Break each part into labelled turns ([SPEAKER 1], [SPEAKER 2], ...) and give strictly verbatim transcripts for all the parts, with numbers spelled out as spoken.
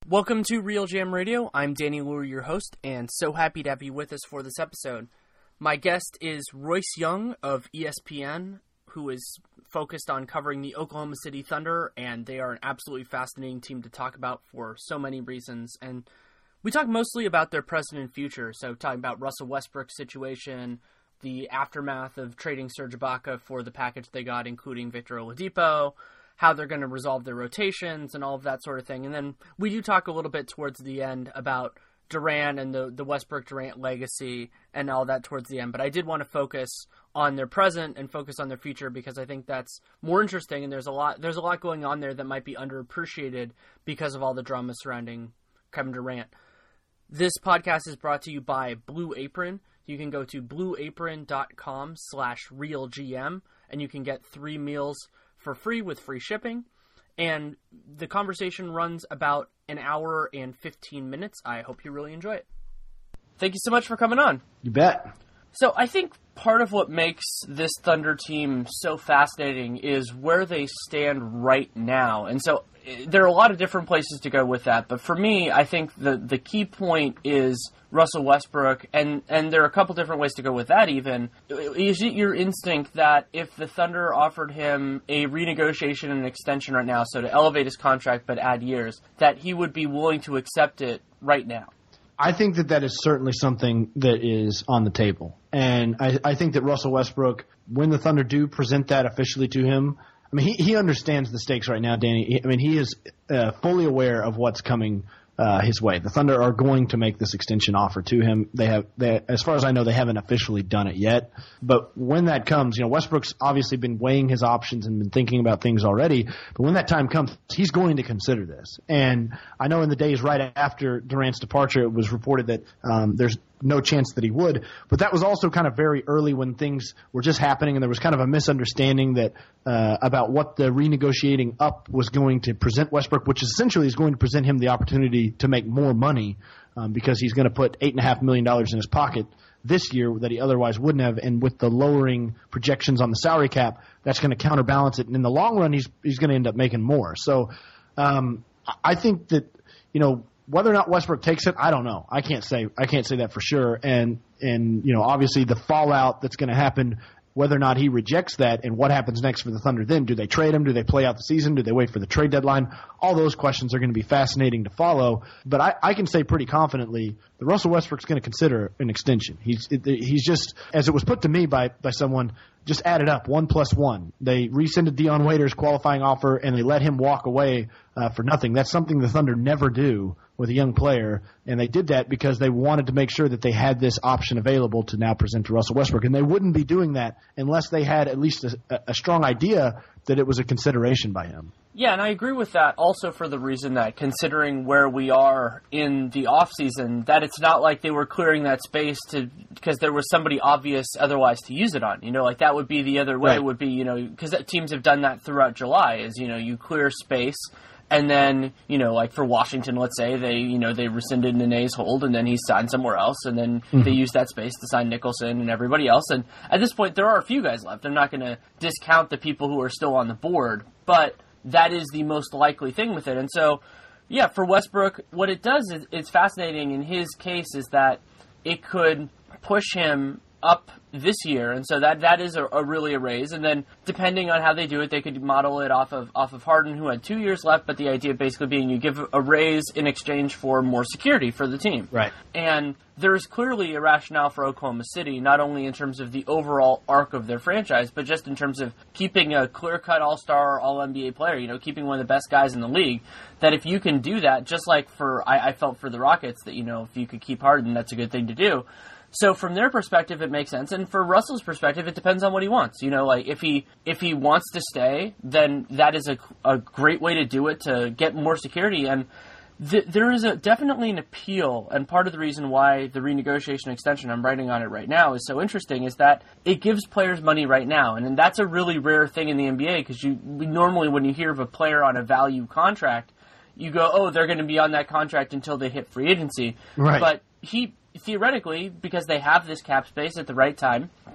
[SPEAKER 1] Welcome to Real Jam Radio. I'm Danny Lure, your host, and so happy to have you with us for this episode. My guest is Royce Young of E S P N, who is focused on covering the Oklahoma City Thunder, and they are an absolutely fascinating team to talk about for so many reasons. And we talk mostly about their present and future, so talking about Russell Westbrook's situation, the aftermath of trading Serge Ibaka for the package they got, including Victor Oladipo, how they're going to resolve their rotations and all of that sort of thing. And then we do talk a little bit towards the end about Durant and the, the Westbrook-Durant legacy and all that towards the end. But I did want to focus on their present and focus on their future because I think that's more interesting, and there's a lot there's a lot going on there that might be underappreciated because of all the drama surrounding Kevin Durant. This podcast is brought to you by Blue Apron. You can go to blueapron.com slash realgm, and you can get three meals for free with free shipping. And the conversation runs about an hour and fifteen minutes. I hope you really enjoy it. Thank you so much for coming on.
[SPEAKER 2] You bet.
[SPEAKER 1] So I think part of what makes this Thunder team so fascinating is where they stand right now. And so there are a lot of different places to go with that. But for me, I think the, the key point is Russell Westbrook, and, and there are a couple different ways to go with that even. Is it your instinct that if the Thunder offered him a renegotiation and an extension right now, so to elevate his contract but add years, that he would be willing to accept it right now?
[SPEAKER 2] I think that that is certainly something that is on the table. And I, I think that Russell Westbrook, when the Thunder do present that officially to him, I mean, he, he understands the stakes right now, Danny. I mean, he is uh, fully aware of what's coming uh, his way. The Thunder are going to make this extension offer to him. They have, they, as far as I know, they haven't officially done it yet. But when that comes, you know, Westbrook's obviously been weighing his options and been thinking about things already. But when that time comes, he's going to consider this. And I know in the days right after Durant's departure, it was reported that um, there's no chance that he would. But that was also kind of very early when things were just happening, and there was kind of a misunderstanding that uh, about what the renegotiating up was going to present Westbrook, which essentially is going to present him the opportunity to make more money um, because he's going to put eight point five million dollars in his pocket this year that he otherwise wouldn't have. And with the lowering projections on the salary cap, that's going to counterbalance it. And in the long run, he's he's going to end up making more. So um, I think that, you know, whether or not Westbrook takes it, I don't know. I can't say I can't say that for sure. And and you know, obviously the fallout that's going to happen, whether or not he rejects that, and what happens next for the Thunder then. Do they trade him? Do they play out the season? Do they wait for the trade deadline? All those questions are going to be fascinating to follow. But I, I can say pretty confidently that Russell Westbrook's going to consider an extension. He's he's just, as it was put to me by, by someone, just added up one plus one. They rescinded Dion Waiters' qualifying offer, and they let him walk away uh, for nothing. That's something the Thunder never do with a young player, and they did that because they wanted to make sure that they had this option available to now present to Russell Westbrook. And they wouldn't be doing that unless they had at least a, a strong idea that it was a consideration by him.
[SPEAKER 1] Yeah, and I agree with that also for the reason that, considering where we are in the offseason, that it's not like they were clearing that space to because there was somebody obvious otherwise to use it on. You know, like that would be the other way.
[SPEAKER 2] Right.
[SPEAKER 1] Would be, you know, because teams have done that throughout July is, you know, you clear space. And then, you know, like for Washington, let's say, they, you know, they rescinded Nene's hold, and then he signed somewhere else, and then mm-hmm. they used that space to sign Nicholson and everybody else. And at this point, there are a few guys left. I'm not going to discount the people who are still on the board, but that is the most likely thing with it. And so, yeah, for Westbrook, what it does is it's fascinating in his case is that it could push him up this year, and so that that is a, a really a raise. And then depending on how they do it, they could model it off of off of Harden, who had two years left, but the idea basically being you give a raise in exchange for more security for the team.
[SPEAKER 2] Right.
[SPEAKER 1] And there's clearly a rationale for Oklahoma City, not only in terms of the overall arc of their franchise, but just in terms of keeping a clear-cut all-star, all-N B A player, you know, keeping one of the best guys in the league, that if you can do that, just like for I, I felt for the Rockets, that, you know, if you could keep Harden, that's a good thing to do. So from their perspective, it makes sense. And for Russell's perspective, it depends on what he wants. You know, like if he if he wants to stay, then that is a, a great way to do it, to get more security. And th- there is a definitely an appeal. And part of the reason why the renegotiation extension, I'm writing on it right now, is so interesting is that it gives players money right now. And, and that's a really rare thing in the N B A, because you normally when you hear of a player on a value contract, you go, oh, they're going to be on that contract until they hit free agency.
[SPEAKER 2] Right.
[SPEAKER 1] But he... theoretically, because they have this cap space at the right time,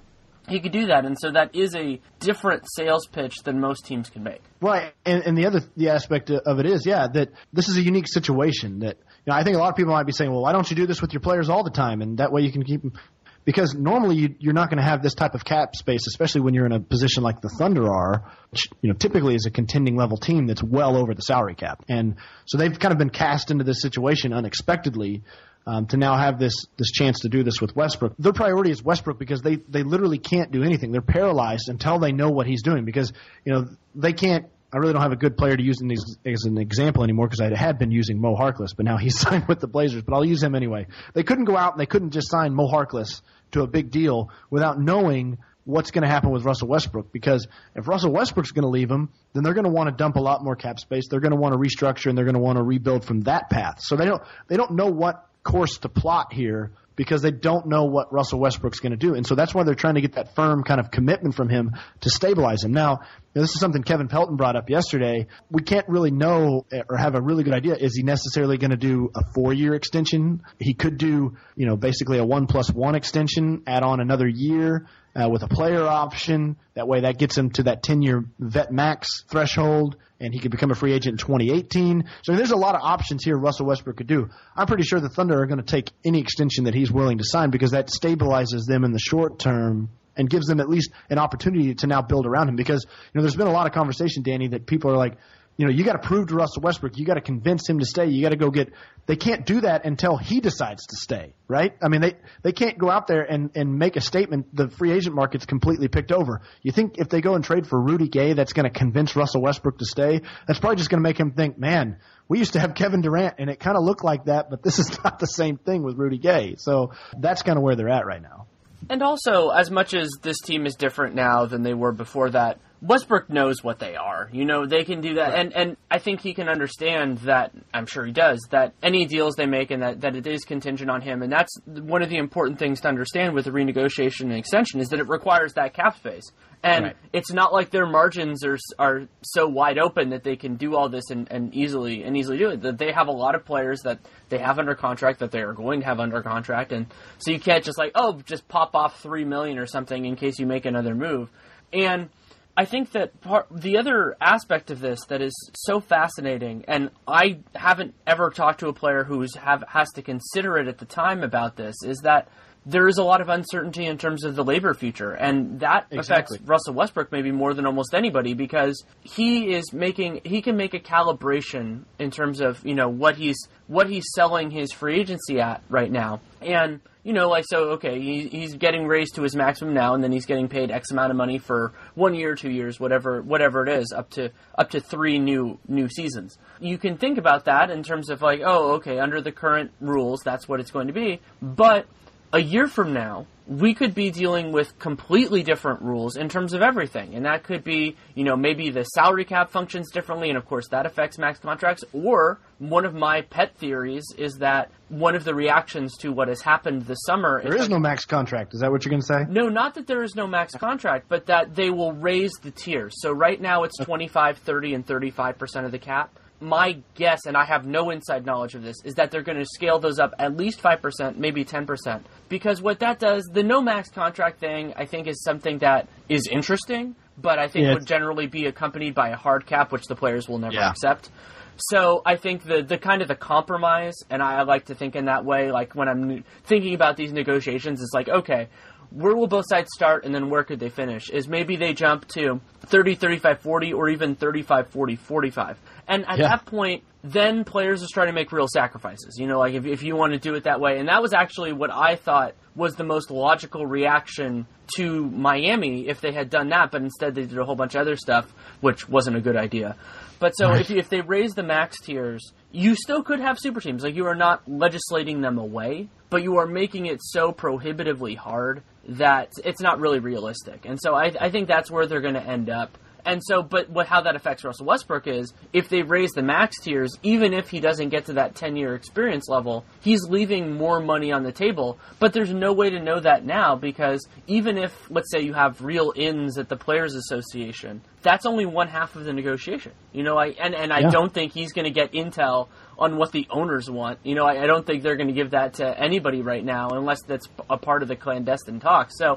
[SPEAKER 1] he could do that. And so that is a different sales pitch than most teams can make.
[SPEAKER 2] Right. And, and the other the aspect of it is, yeah, that this is a unique situation that, you know, I think a lot of people might be saying, well, why don't you do this with your players all the time? And that way you can keep them. Because normally you, you're not going to have this type of cap space, especially when you're in a position like the Thunder are, which, you know, typically is a contending level team that's well over the salary cap. And so they've kind of been cast into this situation unexpectedly um, to now have this this chance to do this with Westbrook. Their priority is Westbrook because they, they literally can't do anything. They're paralyzed until they know what he's doing because, you know, they can't. I really don't have a good player to use in these, as an example anymore because I had been using Mo Harkless, but now he's signed with the Blazers. But I'll use him anyway. They couldn't go out and they couldn't just sign Mo Harkless to a big deal without knowing what's going to happen with Russell Westbrook. Because if Russell Westbrook's going to leave them, then they're going to want to dump a lot more cap space. They're going to want to restructure and they're going to want to rebuild from that path. So they don't they don't know what course to plot here because they don't know what Russell Westbrook's going to do. And so that's why they're trying to get that firm kind of commitment from him to stabilize him. Now, you know, this is something Kevin Pelton brought up yesterday. We can't really know or have a really good idea. Is he necessarily going to do a four-year extension? He could do, you know, basically a one plus one extension, add on another year uh, with a player option. That way that gets him to that ten-year vet max threshold, and he could become a free agent in twenty eighteen. So there's a lot of options here Russell Westbrook could do. I'm pretty sure the Thunder are going to take any extension that he's willing to sign because that stabilizes them in the short term and gives them at least an opportunity to now build around him. Because, you know, there's been a lot of conversation, Danny, that people are like, you know, you got to prove to Russell Westbrook, you got to convince him to stay. You got to go get – they can't do that until he decides to stay, right? I mean, they, they can't go out there and, and make a statement. The free agent market's completely picked over. You think if they go and trade for Rudy Gay, that's going to convince Russell Westbrook to stay? That's probably just going to make him think, man, we used to have Kevin Durant, and it kind of looked like that, but this is not the same thing with Rudy Gay. So that's kind of where they're at right now.
[SPEAKER 1] And also, as much as this team is different now than they were before that, Westbrook knows what they are. You know, they can do that. Right. And, and I think he can understand that, I'm sure he does, that any deals they make and that, that it is contingent on him. And that's one of the important things to understand with the renegotiation and extension is that it requires that cap space. And right. It's not like their margins are are so wide open that they can do all this and, and easily and easily do it. That they have a lot of players that they have under contract that they are going to have under contract, and so you can't just like, oh, just pop off three million or something in case you make another move. And I think that part, the other aspect of this that is so fascinating, and I haven't ever talked to a player who have has to consider it at the time about this, is that there is a lot of uncertainty in terms of the labor future, and that
[SPEAKER 2] exactly.
[SPEAKER 1] affects Russell Westbrook maybe more than almost anybody because he is making he can make a calibration in terms of, you know, what he's what he's selling his free agency at right now. And, you know, like, so, okay, he, he's getting raised to his maximum now, and then he's getting paid X amount of money for one year, two years, whatever whatever it is, up to up to three new new seasons. You can think about that in terms of like, oh, okay, under the current rules, that's what it's going to be. But a year from now, we could be dealing with completely different rules in terms of everything. And that could be, you know, maybe the salary cap functions differently, and of course that affects max contracts. Or one of my pet theories is that one of the reactions to what has happened this summer
[SPEAKER 2] There is, is no max contract. Is that what you're going to say?
[SPEAKER 1] No, not that there is no max contract, but that they will raise the tiers. So right now it's twenty-five, thirty, and thirty-five percent of the cap. My guess, and I have no inside knowledge of this, is that they're going to scale those up at least five percent, maybe ten percent. Because what that does, the no max contract thing, I think is something that is interesting, but I think
[SPEAKER 2] yeah.
[SPEAKER 1] would generally be accompanied by a hard cap, which the players will never
[SPEAKER 2] yeah.
[SPEAKER 1] accept. So I think the, the kind of the compromise, and I like to think in that way, like when I'm thinking about these negotiations, it's like, okay, where will both sides start and then where could they finish? Is maybe they jump to thirty, thirty-five, forty or even thirty-five, forty, forty-five. And at
[SPEAKER 2] yeah.
[SPEAKER 1] that point, then players are starting to make real sacrifices. You know, like if, if you want to do it that way. And that was actually what I thought was the most logical reaction to Miami if they had done that. But instead they did a whole bunch of other stuff, which wasn't a good idea. But so if, you, if they raise the max tiers, you still could have super teams. Like you are not legislating them away, but you are making it so prohibitively hard that it's not really realistic. And so I, I think that's where they're going to end up. And so, but what, how that affects Russell Westbrook is, if they raise the max tiers, even if he doesn't get to that ten-year experience level, he's leaving more money on the table. But there's no way to know that now, because even if, let's say, you have real ins at the Players Association, that's only one half of the negotiation. You know, I and, and I
[SPEAKER 2] yeah.
[SPEAKER 1] don't think he's going to get intel on what the owners want. You know, I, I don't think they're going to give that to anybody right now, unless that's a part of the clandestine talks. So,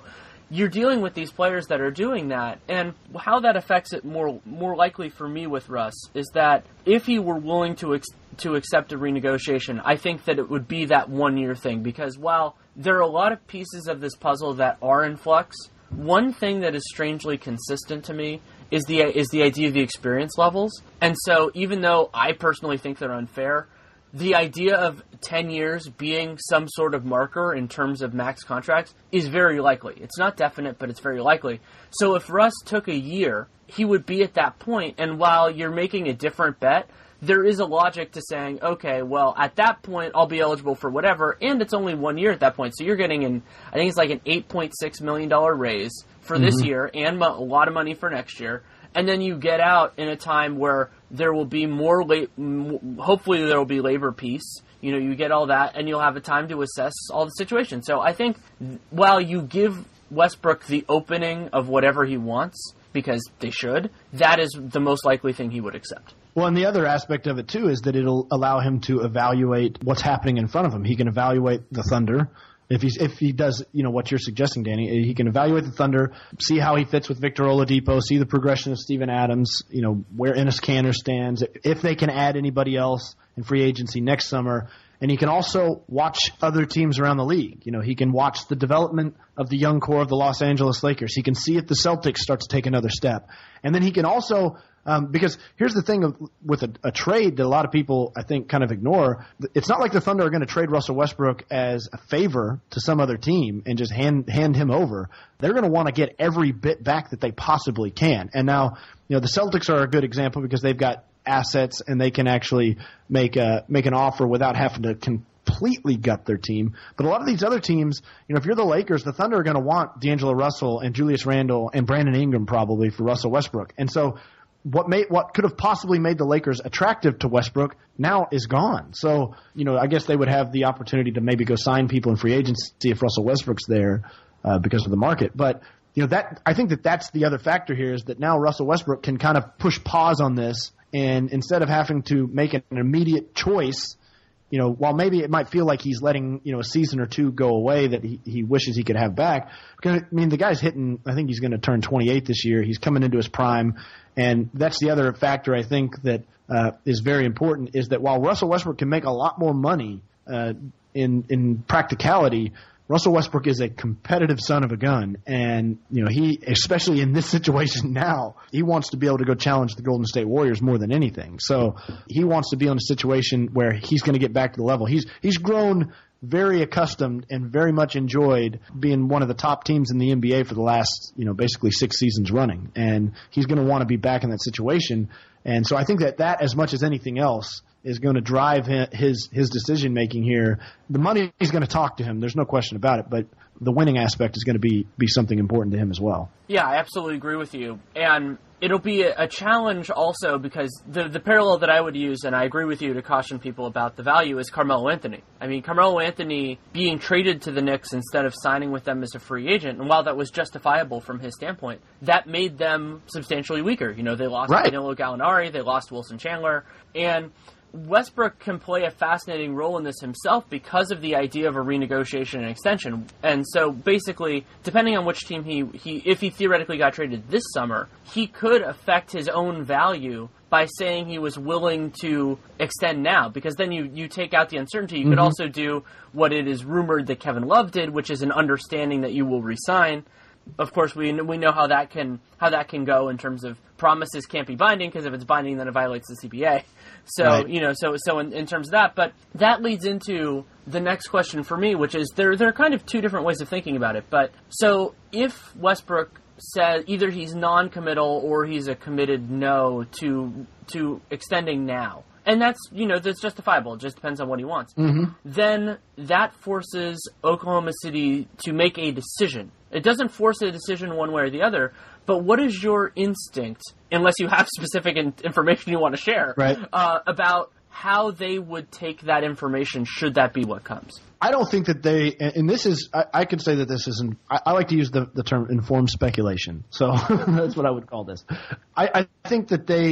[SPEAKER 1] you're dealing with these players that are doing that, and how that affects it more more likely for me with Russ is that if he were willing to ex- to accept a renegotiation, I think that it would be that one-year thing, because while there are a lot of pieces of this puzzle that are in flux, one thing that is strangely consistent to me is the is the idea of the experience levels. And so even though I personally think they're unfair, the idea of ten years being some sort of marker in terms of max contracts is very likely. It's not definite, but it's very likely. So if Russ took a year, he would be at that point, and while you're making a different bet, there is a logic to saying, okay, well, at that point, I'll be eligible for whatever, and it's only one year at that point. So you're getting, an, I think it's like an eight point six million dollars raise for mm-hmm. this year, and mo- a lot of money for next year. And then you get out in a time where there will be more, la- hopefully there will be labor peace. You know, you get all that, and you'll have a time to assess all the situation. So I think while you give Westbrook the opening of whatever he wants, because they should, that is the most likely thing he would accept.
[SPEAKER 2] Well, and the other aspect of it, too, is that it'll allow him to evaluate what's happening in front of him. He can evaluate the Thunder. If he's if he does, you know, what you're suggesting, Danny, he can evaluate the Thunder, see how he fits with Victor Oladipo, see the progression of Steven Adams, you know, where Enes Kanter stands, if they can add anybody else in free agency next summer. And he can also watch other teams around the league. You know, he can watch the development of the young core of the Los Angeles Lakers. He can see if the Celtics start to take another step. And then he can also um, – because here's the thing of, with a, a trade that a lot of people, I think, kind of ignore. It's not like the Thunder are going to trade Russell Westbrook as a favor to some other team and just hand hand him over. They're going to want to get every bit back that they possibly can. And now, you know, the Celtics are a good example because they've got – assets, and they can actually make a make an offer without having to completely gut their team. But a lot of these other teams, you know, if you're the Lakers, the Thunder are going to want D'Angelo Russell and Julius Randle and Brandon Ingram probably for Russell Westbrook. And so what made what could have possibly made the Lakers attractive to Westbrook now is gone. So, you know, I guess they would have the opportunity to maybe go sign people in free agency if Russell Westbrook's there uh, because of the market. But you know, that I think that that's the other factor here, is that now Russell Westbrook can kind of push pause on this. And instead of having to make an immediate choice, you know, while maybe it might feel like he's letting, you know, a season or two go away that he, he wishes he could have back. Because, I mean, the guy's hitting, I think he's going to turn twenty-eight this year. He's coming into his prime. And that's the other factor I think that uh, is very important, is that while Russell Westbrook can make a lot more money uh, in in practicality, Russell Westbrook is a competitive son of a gun, and you know he, especially in this situation now, he wants to be able to go challenge the Golden State Warriors more than anything. So he wants to be in a situation where he's going to get back to the level. He's he's grown very accustomed and very much enjoyed being one of the top teams in the N B A for the last, you know, basically six seasons running, and he's going to want to be back in that situation. And so I think that that, as much as anything else, is going to drive his his decision making here. The money is going to talk to him. There's no question about it. But the winning aspect is going to be be something important to him as well.
[SPEAKER 1] Yeah, I absolutely agree with you. And it'll be a, a challenge also because the the parallel that I would use, and I agree with you to caution people about the value, is Carmelo Anthony. I mean, Carmelo Anthony being traded to the Knicks instead of signing with them as a free agent, and while that was justifiable from his standpoint, that made them substantially weaker. You know, they lost right. Danilo Gallinari, they lost Wilson Chandler, and Westbrook can play a fascinating role in this himself because of the idea of a renegotiation and extension. And so basically, depending on which team he, he if he theoretically got traded this summer, he could affect his own value by saying he was willing to extend now, because then you, you take out the uncertainty. You mm-hmm. could also do what it is rumored that Kevin Love did, which is an understanding that you will resign. Of course, we we know how that can how that can go in terms of promises can't be binding, because if it's binding, then it violates the C B A. So right. you know, so so in, in terms of that, but that leads into the next question for me, which is there there are kind of two different ways of thinking about it. But so if Westbrook says either he's non-committal or he's a committed no to to extending now, and that's, you know, that's justifiable. It just depends on what he wants.
[SPEAKER 2] Mm-hmm.
[SPEAKER 1] Then that forces Oklahoma City to make a decision. It doesn't force a decision one way or the other, but what is your instinct, unless you have specific in- information you want to share,
[SPEAKER 2] right.
[SPEAKER 1] uh, about how they would take that information should that be what comes?
[SPEAKER 2] I don't think that they, and this is, I, I could say that this isn't, I, I like to use the, the term informed speculation. So that's what I would call this. I, I think that they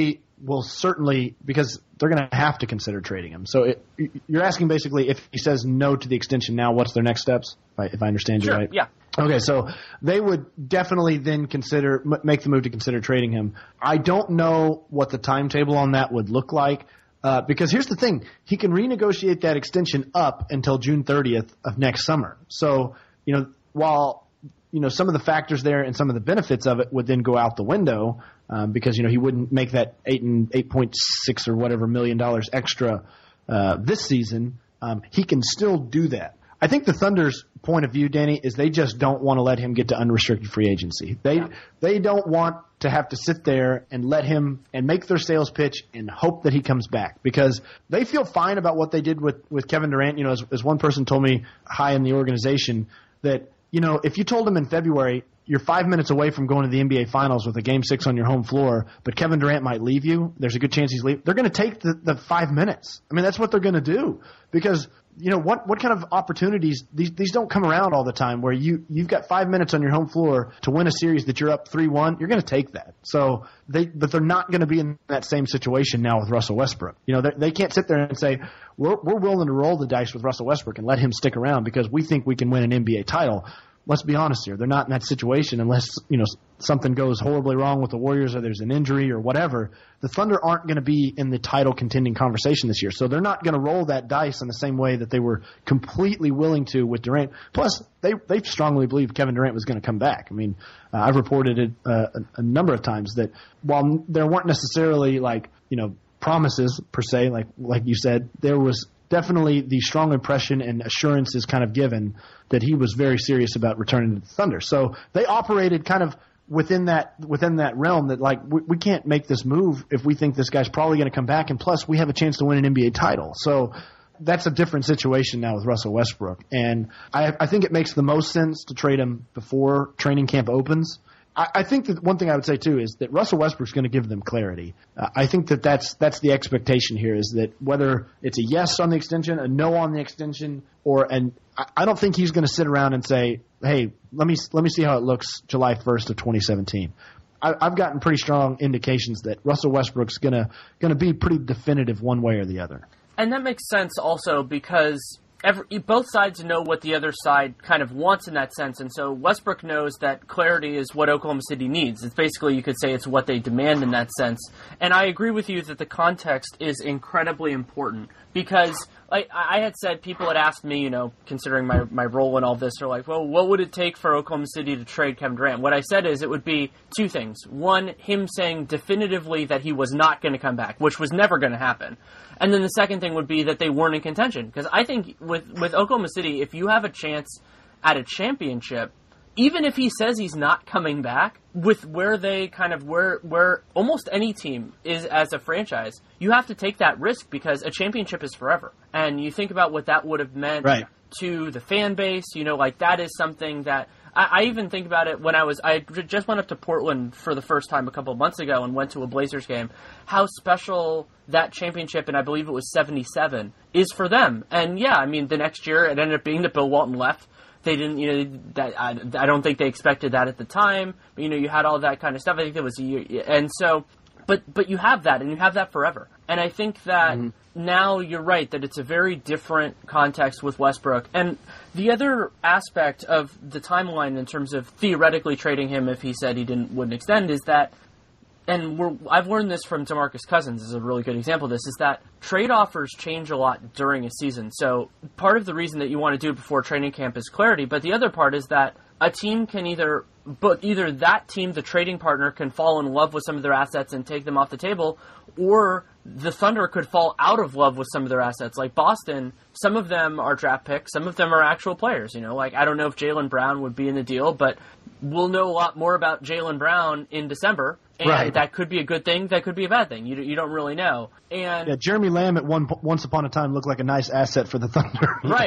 [SPEAKER 2] will certainly, because they're going to have to consider trading him. So it, you're asking basically if he says no to the extension now, what's their next steps? If I, if I understand
[SPEAKER 1] sure,
[SPEAKER 2] you right.
[SPEAKER 1] Yeah.
[SPEAKER 2] Okay, so they would definitely then consider make the move to consider trading him. I don't know what the timetable on that would look like. Uh, because here's the thing, he can renegotiate that extension up until June thirtieth of next summer. So, you know, while, you know, some of the factors there and some of the benefits of it would then go out the window, um, because, you know, he wouldn't make that eight and eight point six or whatever million dollars extra, uh, this season, um, he can still do that. I think the Thunder's point of view, Danny, is they just don't want to let him get to unrestricted free agency. They yeah. they don't want to have to sit there and let him and make their sales pitch and hope that he comes back, because they feel fine about what they did with, with Kevin Durant. You know, as, as one person told me high in the organization, that, you know, if you told him in February you're five minutes away from going to the N B A Finals with a game six on your home floor, but Kevin Durant might leave you, there's a good chance he's leaving. They're going to take the, the five minutes. I mean, that's what they're going to do, because, you know, what what kind of opportunities, these these don't come around all the time where you, you've got five minutes on your home floor to win a series that you're up three one. You're going to take that. So they, but they're not going to be in that same situation now with Russell Westbrook. You know, they can't sit there and say, we're, we're willing to roll the dice with Russell Westbrook and let him stick around because we think we can win an N B A title. Let's be honest here. They're not in that situation unless, you know, something goes horribly wrong with the Warriors or there's an injury or whatever. The Thunder aren't going to be in the title contending conversation this year. So they're not going to roll that dice in the same way that they were completely willing to with Durant. Plus, they they strongly believed Kevin Durant was going to come back. I mean, uh, I've reported it uh, a, a number of times that while there weren't necessarily like, you know, promises per se, like like you said, there was definitely the strong impression and assurances kind of given that he was very serious about returning to the Thunder. So they operated kind of within that within that realm that, like, we, we can't make this move if we think this guy's probably going to come back, and plus we have a chance to win an N B A title. So that's a different situation now with Russell Westbrook. And I, I think it makes the most sense to trade him before training camp opens. I, I think that one thing I would say, too, is that Russell Westbrook's going to give them clarity. Uh, I think that that's, that's the expectation here, is that whether it's a yes on the extension, a no on the extension, or an I, I don't think he's going to sit around and say, hey, let me let me see how it looks July first of twenty seventeen. I, I've gotten pretty strong indications that Russell Westbrook's going to going to be pretty definitive one way or the other.
[SPEAKER 1] And that makes sense also because every, both sides know what the other side kind of wants in that sense. And so Westbrook knows that clarity is what Oklahoma City needs. It's basically, you could say it's what they demand in that sense. And I agree with you that the context is incredibly important because, like I had said, people had asked me, you know, considering my, my role in all this, are like, well, what would it take for Oklahoma City to trade Kevin Durant? What I said is it would be two things. One, him saying definitively that he was not going to come back, which was never going to happen. And then the second thing would be that they weren't in contention. Because I think with, with Oklahoma City, if you have a chance at a championship, even if he says he's not coming back, with where they kind of, where, where almost any team is as a franchise, you have to take that risk because a championship is forever. And you think about what that would have meant
[SPEAKER 2] right.
[SPEAKER 1] to the fan base, you know, like that is something that, I, I even think about it when I was, I just went up to Portland for the first time a couple of months ago and went to a Blazers game, how special that championship, and I believe it was seventy-seven, is for them. And yeah, I mean, the next year it ended up being that Bill Walton left. They didn't, you know, that I, I don't think they expected that at the time. But, you know, you had all that kind of stuff. I think it was a year. And so, but, but you have that, and you have that forever. And I think that mm-hmm. now you're right, that it's a very different context with Westbrook. And the other aspect of the timeline in terms of theoretically trading him if he said he didn't wouldn't extend is that, and we're, I've learned this from DeMarcus Cousins is a really good example of this, is that trade offers change a lot during a season. So part of the reason that you want to do it before training camp is clarity, but the other part is that a team can either, but either that team, the trading partner, can fall in love with some of their assets and take them off the table, or the Thunder could fall out of love with some of their assets. Like Boston, some of them are draft picks, some of them are actual players. You know, like I don't know if Jaylen Brown would be in the deal, but we'll know a lot more about Jaylen Brown in December. And
[SPEAKER 2] right.
[SPEAKER 1] that could be a good thing. That could be a bad thing. You you don't really know. And
[SPEAKER 2] yeah, Jeremy Lamb at one once upon a time looked like a nice asset for the Thunder.
[SPEAKER 1] Right.
[SPEAKER 2] Know?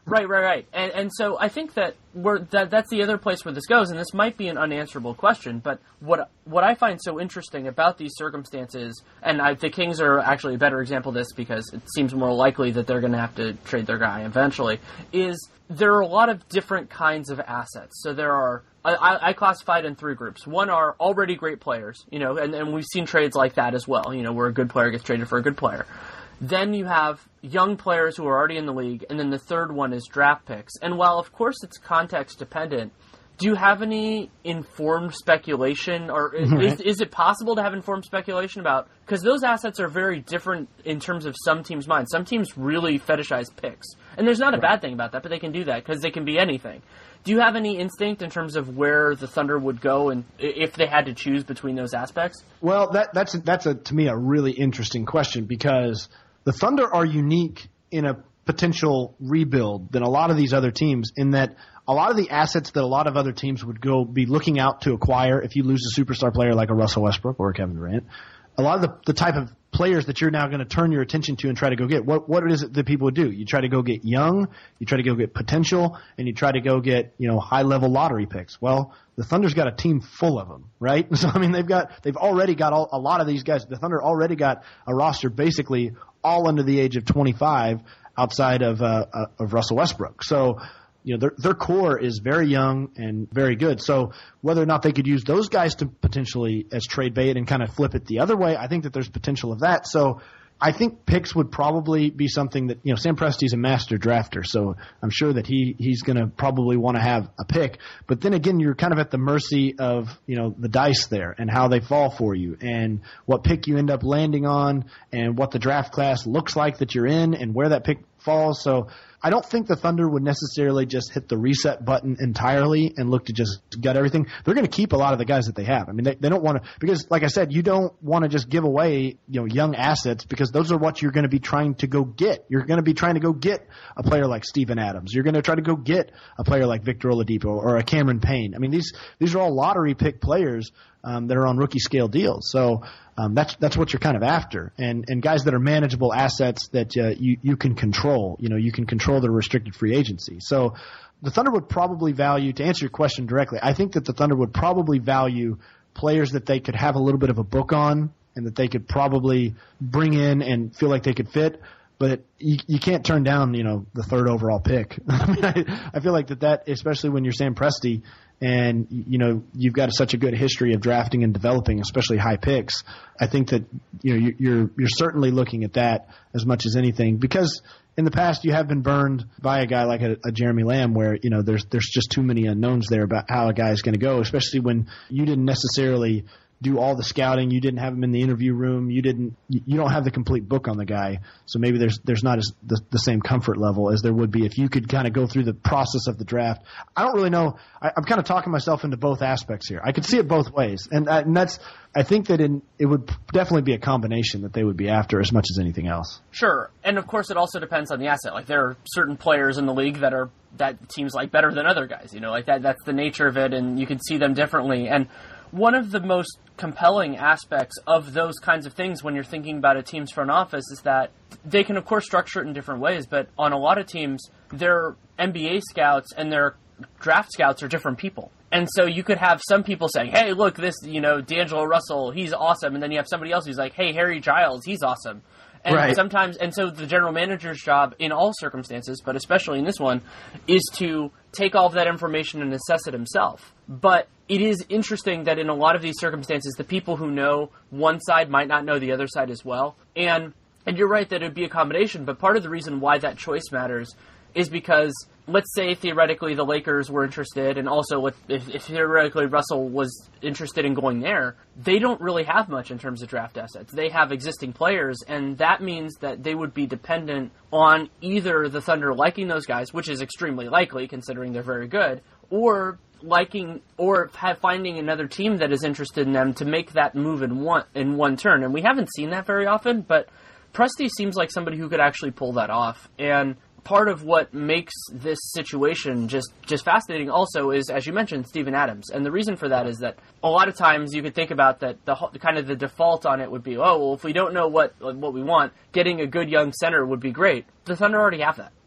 [SPEAKER 1] Right, right, right. And and so I think that we're that that's the other place where this goes, and this might be an unanswerable question, but what what I find so interesting about these circumstances, and I, the Kings are actually a better example of this because it seems more likely that they're going to have to trade their guy eventually, is there are a lot of different kinds of assets. So there are, I, I classified in three groups. One are already great players, you know, and, and we've seen trades like that as well, you know, where a good player gets traded for a good player. Then you have young players who are already in the league, and then the third one is draft picks. And while, of course, it's context dependent, do you have any informed speculation, or is, is, is it possible to have informed speculation about, because those assets are very different in terms of some teams' minds. Some teams really fetishize picks. And there's not a bad thing about that, but they can do that because they can be anything. Do you have any instinct in terms of where the Thunder would go and if they had to choose between those aspects?
[SPEAKER 2] Well, that, that's, that's a, to me, a really interesting question because the Thunder are unique in a potential rebuild than a lot of these other teams in that a lot of the assets that a lot of other teams would go be looking out to acquire if you lose a superstar player like a Russell Westbrook or a Kevin Durant, a lot of the, the type of players that you're now going to turn your attention to and try to go get, what what is it that people would do? You try to go get young, you try to go get potential, and you try to go get, you know, high-level lottery picks. Well, the Thunder's got a team full of them, right? So, I mean, they've got, they've already got all, a lot of these guys. The Thunder already got a roster basically all under the age of twenty-five outside of, uh, uh, of Russell Westbrook. So, you know, their, their core is very young and very good. So whether or not they could use those guys to potentially as trade bait and kind of flip it the other way, I think that there's potential of that. So I think picks would probably be something that, you know, Sam Presti's a master drafter, so I'm sure that he, he's going to probably want to have a pick. But then again, you're kind of at the mercy of, you know, the dice there and how they fall for you and what pick you end up landing on and what the draft class looks like that you're in and where that pick falls. So I don't think the Thunder would necessarily just hit the reset button entirely and look to just gut everything. They're going to keep a lot of the guys that they have. I mean, they, they don't want to – because, like I said, you don't want to just give away, you know, young assets because those are what you're going to be trying to go get. You're going to be trying to go get a player like Steven Adams. You're going to try to go get a player like Victor Oladipo or a Cameron Payne. I mean, these these are all lottery pick players um, that are on rookie scale deals. So um, that's that's what you're kind of after, and and guys that are manageable assets that uh, you you can control. You know, you can control their restricted free agency. So the Thunder would probably value, to answer your question directly, I think that the Thunder would probably value players that they could have a little bit of a book on and that they could probably bring in and feel like they could fit. But it, you, you can't turn down, you know, the third overall pick. I mean, I, I feel like that, that, especially when you're Sam Presti and, you know, you've got such a good history of drafting and developing, especially high picks. I think that, you know, you're, you're certainly looking at that as much as anything because in the past you have been burned by a guy like a, a Jeremy Lamb where, you know, there's, there's just too many unknowns there about how a guy is going to go, especially when you didn't necessarily do all the scouting. You didn't have him in the interview room. You didn't. You don't have the complete book on the guy. So maybe there's there's not as the, the same comfort level as there would be if you could kind of go through the process of the draft. I don't really know. I, I'm kind of talking myself into both aspects here. I could see it both ways, and, uh, and that's. I think that in, it would definitely be a combination that they would be after as much as anything else.
[SPEAKER 1] Sure, and of course it also depends on the asset. Like there are certain players in the league that are that teams like better than other guys. You know, like that. That's the nature of it, and you can see them differently. And one of the most compelling aspects of those kinds of things when you're thinking about a team's front office is that they can, of course, structure it in different ways, but on a lot of teams, their N B A scouts and their draft scouts are different people. And so you could have some people saying, hey, look, this, you know, D'Angelo Russell, he's awesome. And then you have somebody else who's like, hey, Harry Giles, he's awesome. And
[SPEAKER 2] right.
[SPEAKER 1] sometimes, and so the general manager's job in all circumstances, but especially in this one, is to take all of that information and assess it himself. But it is interesting that in a lot of these circumstances, the people who know one side might not know the other side as well. And and you're right that it would be a combination, but part of the reason why that choice matters is because, let's say theoretically the Lakers were interested, and also if, if theoretically Russell was interested in going there, they don't really have much in terms of draft assets. They have existing players, and that means that they would be dependent on either the Thunder liking those guys, which is extremely likely considering they're very good, or liking or have finding another team that is interested in them to make that move in one in one turn. And we haven't seen that very often, but Presti seems like somebody who could actually pull that off. And part of what makes this situation just, just fascinating also is, as you mentioned, Steven Adams. And the reason for that is that a lot of times you could think about that the kind of the default on it would be, oh, well, if we don't know what what we want, getting a good young center would be great. The Thunder already have that.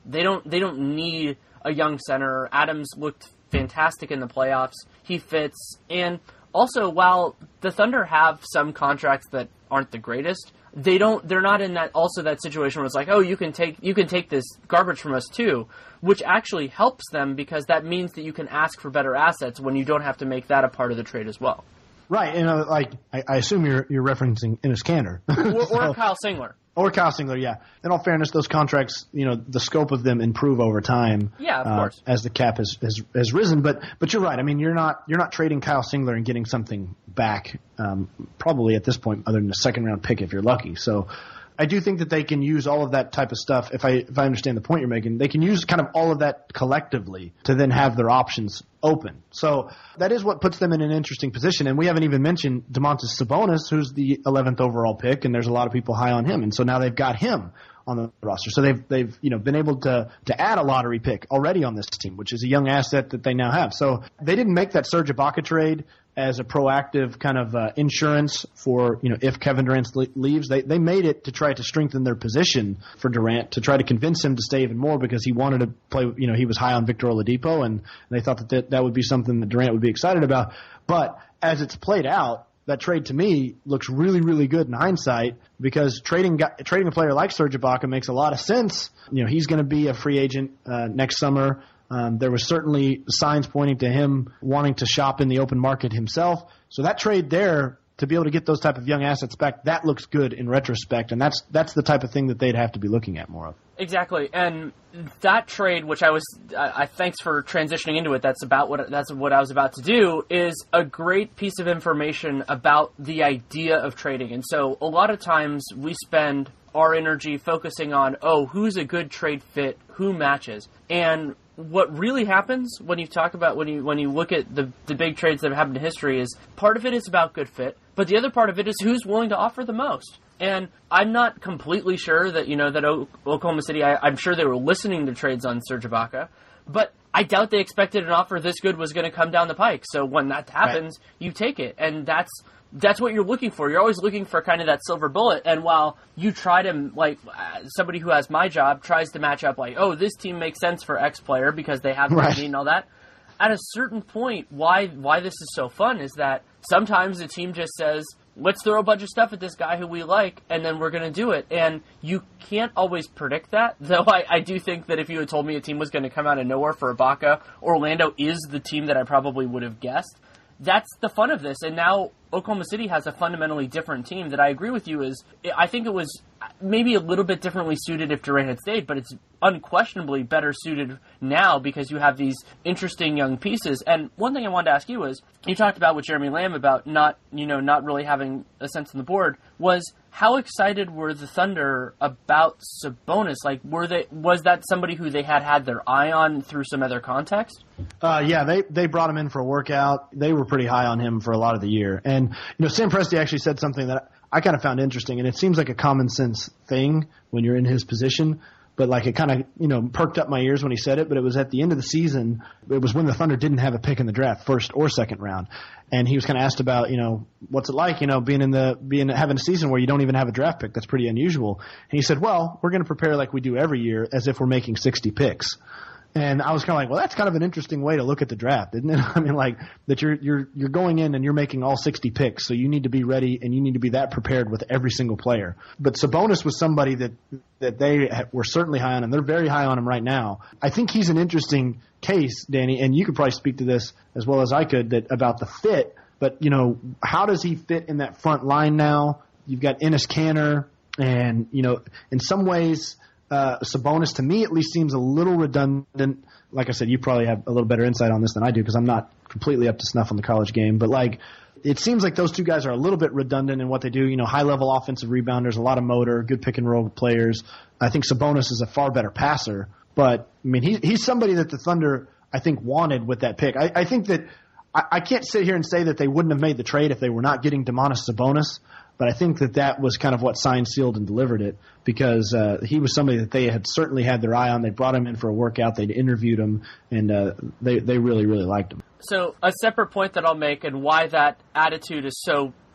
[SPEAKER 1] They don't they don't need a young center. Adams looked fantastic in the playoffs. He fits. And also, while the Thunder have some contracts that aren't the greatest, they don't they're not in that also that situation where it's like, oh, you can take you can take this garbage from us too, which actually helps them because that means that you can ask for better assets when you don't have to make that a part of the trade as well.
[SPEAKER 2] Right, and uh, like I, I assume you're you're referencing Enes Kanter
[SPEAKER 1] or,
[SPEAKER 2] so,
[SPEAKER 1] or Kyle Singler.
[SPEAKER 2] Or Kyle Singler, yeah. In all fairness, those contracts, you know, the scope of them improve over time.
[SPEAKER 1] Yeah, of
[SPEAKER 2] uh,
[SPEAKER 1] course.
[SPEAKER 2] As the cap has, has has risen, but but you're right. I mean, you're not you're not trading Kyle Singler and getting something back. Um, probably at this point, other than a second round pick if you're lucky. So, I do think that they can use all of that type of stuff. If I if I understand the point you're making, they can use kind of all of that collectively to then have their options open. So that is what puts them in an interesting position. And we haven't even mentioned Domantas Sabonis, who's the eleventh overall pick, and there's a lot of people high on him. And so now they've got him on the roster. So they've they've you know been able to to add a lottery pick already on this team, which is a young asset that they now have. So they didn't make that Serge Ibaka trade as a proactive kind of uh, insurance for, you know, if Kevin Durant leaves. They they made it to try to strengthen their position for Durant, to try to convince him to stay even more because he wanted to play, you know, he was high on Victor Oladipo, and they thought that that, that would be something that Durant would be excited about. But as it's played out, that trade to me looks really, really good in hindsight because trading trading a player like Serge Ibaka makes a lot of sense. You know, he's going to be a free agent uh, next summer. Um, there was certainly signs pointing to him wanting to shop in the open market himself. So that trade there, to be able to get those type of young assets back, that looks good in retrospect, and that's that's the type of thing that they'd have to be looking at more of.
[SPEAKER 1] Exactly, and that trade, which I was, I, I thanks for transitioning into it. That's about what that's what I was about to do. Is a great piece of information about the idea of trading, and so a lot of times we spend our energy focusing on, oh, who's a good trade fit, who matches, and what really happens when you talk about when you when you look at the the big trades that have happened in history is part of it is about good fit, but the other part of it is who's willing to offer the most. And I'm not completely sure that, you know, that o- Oklahoma City, I, I'm sure they were listening to trades on Serge Ibaka, but I doubt they expected an offer this good was going to come down the pike. So when that happens, right, you take it, and that's that's what you're looking for. You're always looking for kind of that silver bullet. And while you try to, like, somebody who has my job tries to match up, like, oh, this team makes sense for X player because they have money, right, and all that. At a certain point, why why this is so fun is that sometimes the team just says, let's throw a bunch of stuff at this guy who we like, and then we're going to do it. And you can't always predict that, though I, I do think that if you had told me a team was going to come out of nowhere for Ibaka, Orlando is the team that I probably would have guessed. That's the fun of this. And now Oklahoma City has a fundamentally different team that I agree with you is, I think it was maybe a little bit differently suited if Durant had stayed, but it's unquestionably better suited now because you have these interesting young pieces. And one thing I wanted to ask you was, you talked about with Jeremy Lamb about not, you know, not really having a sense on the board, was how excited were the Thunder about Sabonis? Like, were they, was that somebody who they had had their eye on through some other context?
[SPEAKER 2] Uh, yeah, they, they brought him in for a workout. They were pretty high on him for a lot of the year. And, you know, Sam Presti actually said something that I kind of found interesting, and it seems like a common sense thing when you're in his position, but like it kind of, you know, perked up my ears when he said it, but it was at the end of the season. It was when the Thunder didn't have a pick in the draft, first or second round. And he was kind of asked about, you know, what's it like, you know, being in the, being, having a season where you don't even have a draft pick. That's pretty unusual. And he said, well, we're going to prepare like we do every year as if we're making sixty picks. And I was kind of like, well, that's kind of an interesting way to look at the draft, isn't it? I mean, like that you're you're you're going in and you're making all sixty picks, so you need to be ready and you need to be that prepared with every single player. But Sabonis was somebody that that they were certainly high on, and they're very high on him right now. I think he's an interesting case, Danny, and you could probably speak to this as well as I could that about the fit. But you know, how does he fit in that front line now? You've got Enes Kanter, and you know, in some ways. Uh, Sabonis, to me, at least seems a little redundant. Like I said, you probably have a little better insight on this than I do because I'm not completely up to snuff on the college game. But, like, it seems like those two guys are a little bit redundant in what they do. You know, high-level offensive rebounders, a lot of motor, good pick-and-roll players. I think Sabonis is a far better passer. But, I mean, he, he's somebody that the Thunder, I think, wanted with that pick. I, I think that I, I can't sit here and say that they wouldn't have made the trade if they were not getting Domantas Sabonis. But I think that that was kind of what signed, sealed, and delivered it because uh, he was somebody that they had certainly had their eye on. They brought him in for a workout. They'd interviewed him, and uh, they, they really, really liked him.
[SPEAKER 1] So a separate point that I'll make and why that attitude is so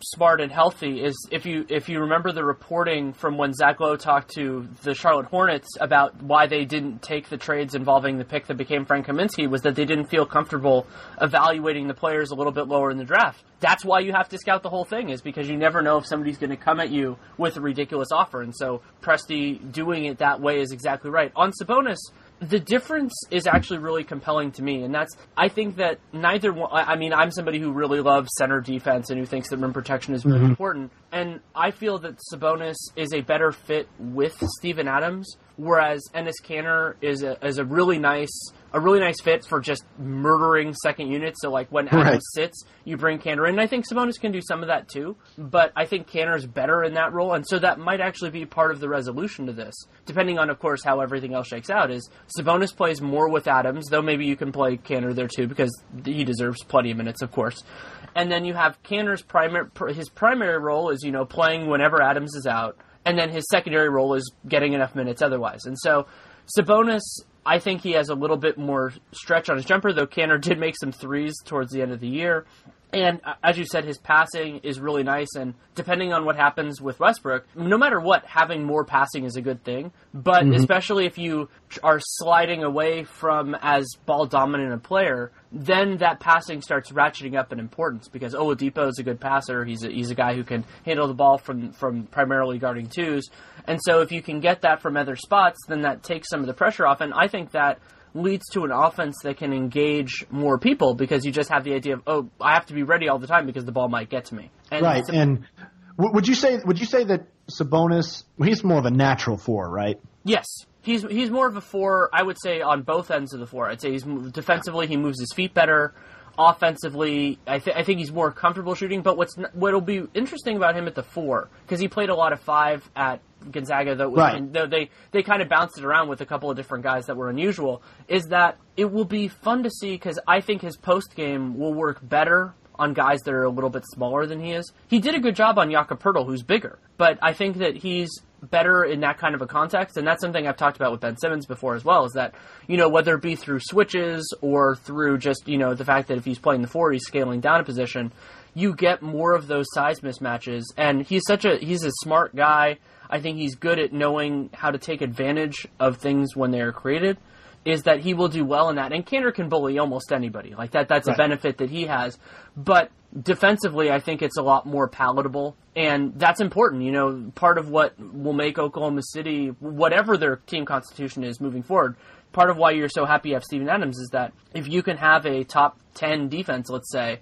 [SPEAKER 1] smart and healthy is if you if you remember the reporting from when Zach Lowe talked to the Charlotte Hornets about why they didn't take the trades involving the pick that became Frank Kaminsky, was that they didn't feel comfortable evaluating the players a little bit lower in the draft. That's why you have to scout the whole thing, is because you never know if somebody's going to come at you with a ridiculous offer. And so Presti doing it that way is exactly right. On Sabonis, the difference is actually really compelling to me, and that's, I think that neither one, I mean, I'm somebody who really loves center defense and who thinks that rim protection is really mm-hmm. important, and I feel that Sabonis is a better fit with Steven Adams, whereas Enes Kanter is a, is a really nice, a really nice fit for just murdering second units. So like when Adams right. sits, you bring Kanter in. And I think Sabonis can do some of that too, but I think Kanter's better in that role, and so that might actually be part of the resolution to this, depending on, of course, how everything else shakes out, is Sabonis plays more with Adams, though maybe you can play Kanter there too, because he deserves plenty of minutes, of course. And then you have Kanter's primary, his primary role is, you know, playing whenever Adams is out, and then his secondary role is getting enough minutes otherwise. And so Sabonis, I think he has a little bit more stretch on his jumper, though Kanter did make some threes towards the end of the year. And as you said, his passing is really nice, and depending on what happens with Westbrook, no matter what, having more passing is a good thing. But mm-hmm. especially if you are sliding away from as ball-dominant a player, then that passing starts ratcheting up in importance, because Oladipo is a good passer. He's a, he's a guy who can handle the ball from, from primarily guarding twos. And so if you can get that from other spots, then that takes some of the pressure off. And I think that leads to an offense that can engage more people, because you just have the idea of, oh, I have to be ready all the time because the ball might get to me. And
[SPEAKER 2] right. And w- would you say would you say that Sabonis, well, he's more of a natural four, right?
[SPEAKER 1] Yes. He's he's more of a four, I would say, on both ends of the floor. I'd say he's defensively, he moves his feet better. Offensively, I, th- I think he's more comfortable shooting. But what's n- what'll be interesting about him at the four, because he played a lot of five at Gonzaga, though,
[SPEAKER 2] right.
[SPEAKER 1] and though they they kind of bounced it around with a couple of different guys that were unusual, is that it will be fun to see, because I think his post game will work better on guys that are a little bit smaller than he is. He did a good job on Jakob Poeltl, who's bigger, but I think that he's better in that kind of a context, and that's something I've talked about with Ben Simmons before as well, is that, you know, whether it be through switches or through just, you know, the fact that if he's playing the four, he's scaling down a position, you get more of those size mismatches, and he's such a, he's a smart guy. I think he's good at knowing how to take advantage of things when they are created, is that he will do well in that. And Kanter can bully almost anybody. Like that, that's right. a benefit that he has. But defensively, I think it's a lot more palatable, and that's important. You know, part of what will make Oklahoma City, whatever their team constitution is moving forward, part of why you're so happy you have Steven Adams is that if you can have a top ten defense, let's say,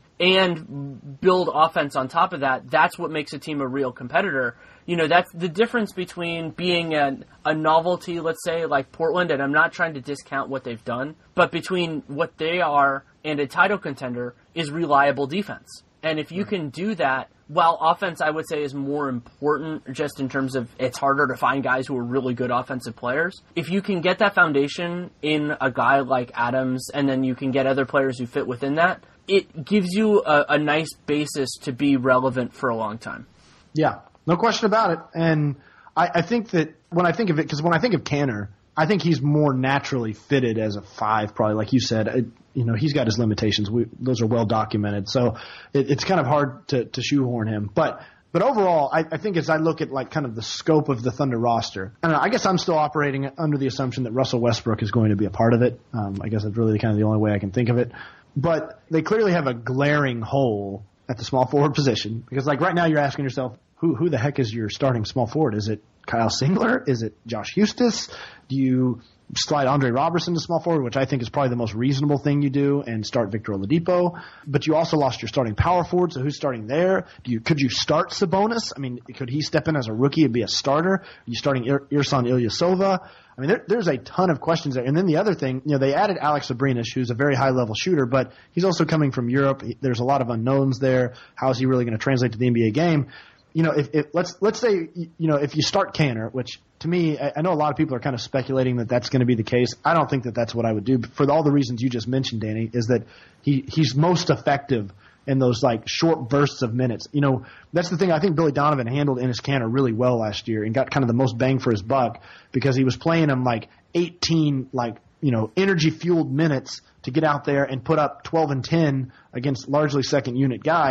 [SPEAKER 1] and build offense on top of that, that's what makes a team a real competitor. You know, that's the difference between being a, a novelty, let's say, like Portland, and I'm not trying to discount what they've done, but between what they are and a title contender is reliable defense. And if you can do that, while offense, I would say, is more important just in terms of it's harder to find guys who are really good offensive players. If you can get that foundation in a guy like Adams, and then you can get other players who fit within that, it gives you a, a nice basis to be relevant for a long time.
[SPEAKER 2] Yeah, no question about it. And I, I think that when I think of it, because when I think of Kanter, I think he's more naturally fitted as a five, probably, like you said. It, you know, he's got his limitations. We, those are well documented. So it, it's kind of hard to, to shoehorn him. But but overall, I, I think as I look at like kind of the scope of the Thunder roster, I don't know, I guess I'm still operating under the assumption that Russell Westbrook is going to be a part of it. Um, I guess that's really kind of the only way I can think of it. But they clearly have a glaring hole at the small forward position, because like right now you're asking yourself, who who the heck is your starting small forward? Is it Kyle Singler? Is it Josh Huestis? Do you slide Andre Robertson to small forward, which I think is probably the most reasonable thing you do, and start Victor Oladipo? But you also lost your starting power forward, so who's starting there? Do you could you start Sabonis? I mean, could he step in as a rookie and be a starter? Are you starting Ir- Ersan Ilyasova? I mean, there, there's a ton of questions there. And then the other thing, you know, they added Alex Abrines, who's a very high-level shooter, but he's also coming from Europe. There's a lot of unknowns there. How is he really going to translate to the N B A game? You know, if, if let's let's say, you know, if you start Kanter, which to me, I, I know a lot of people are kind of speculating that that's going to be the case. I don't think that that's what I would do. But for all the reasons you just mentioned, Danny, is that he he's most effective in those like short bursts of minutes. You know, that's the thing. I think Billy Donovan handled Enes Kanter really well last year and got kind of the most bang for his buck, because he was playing him like eighteen like you know energy fueled minutes to get out there and put up twelve and ten against largely second unit guys.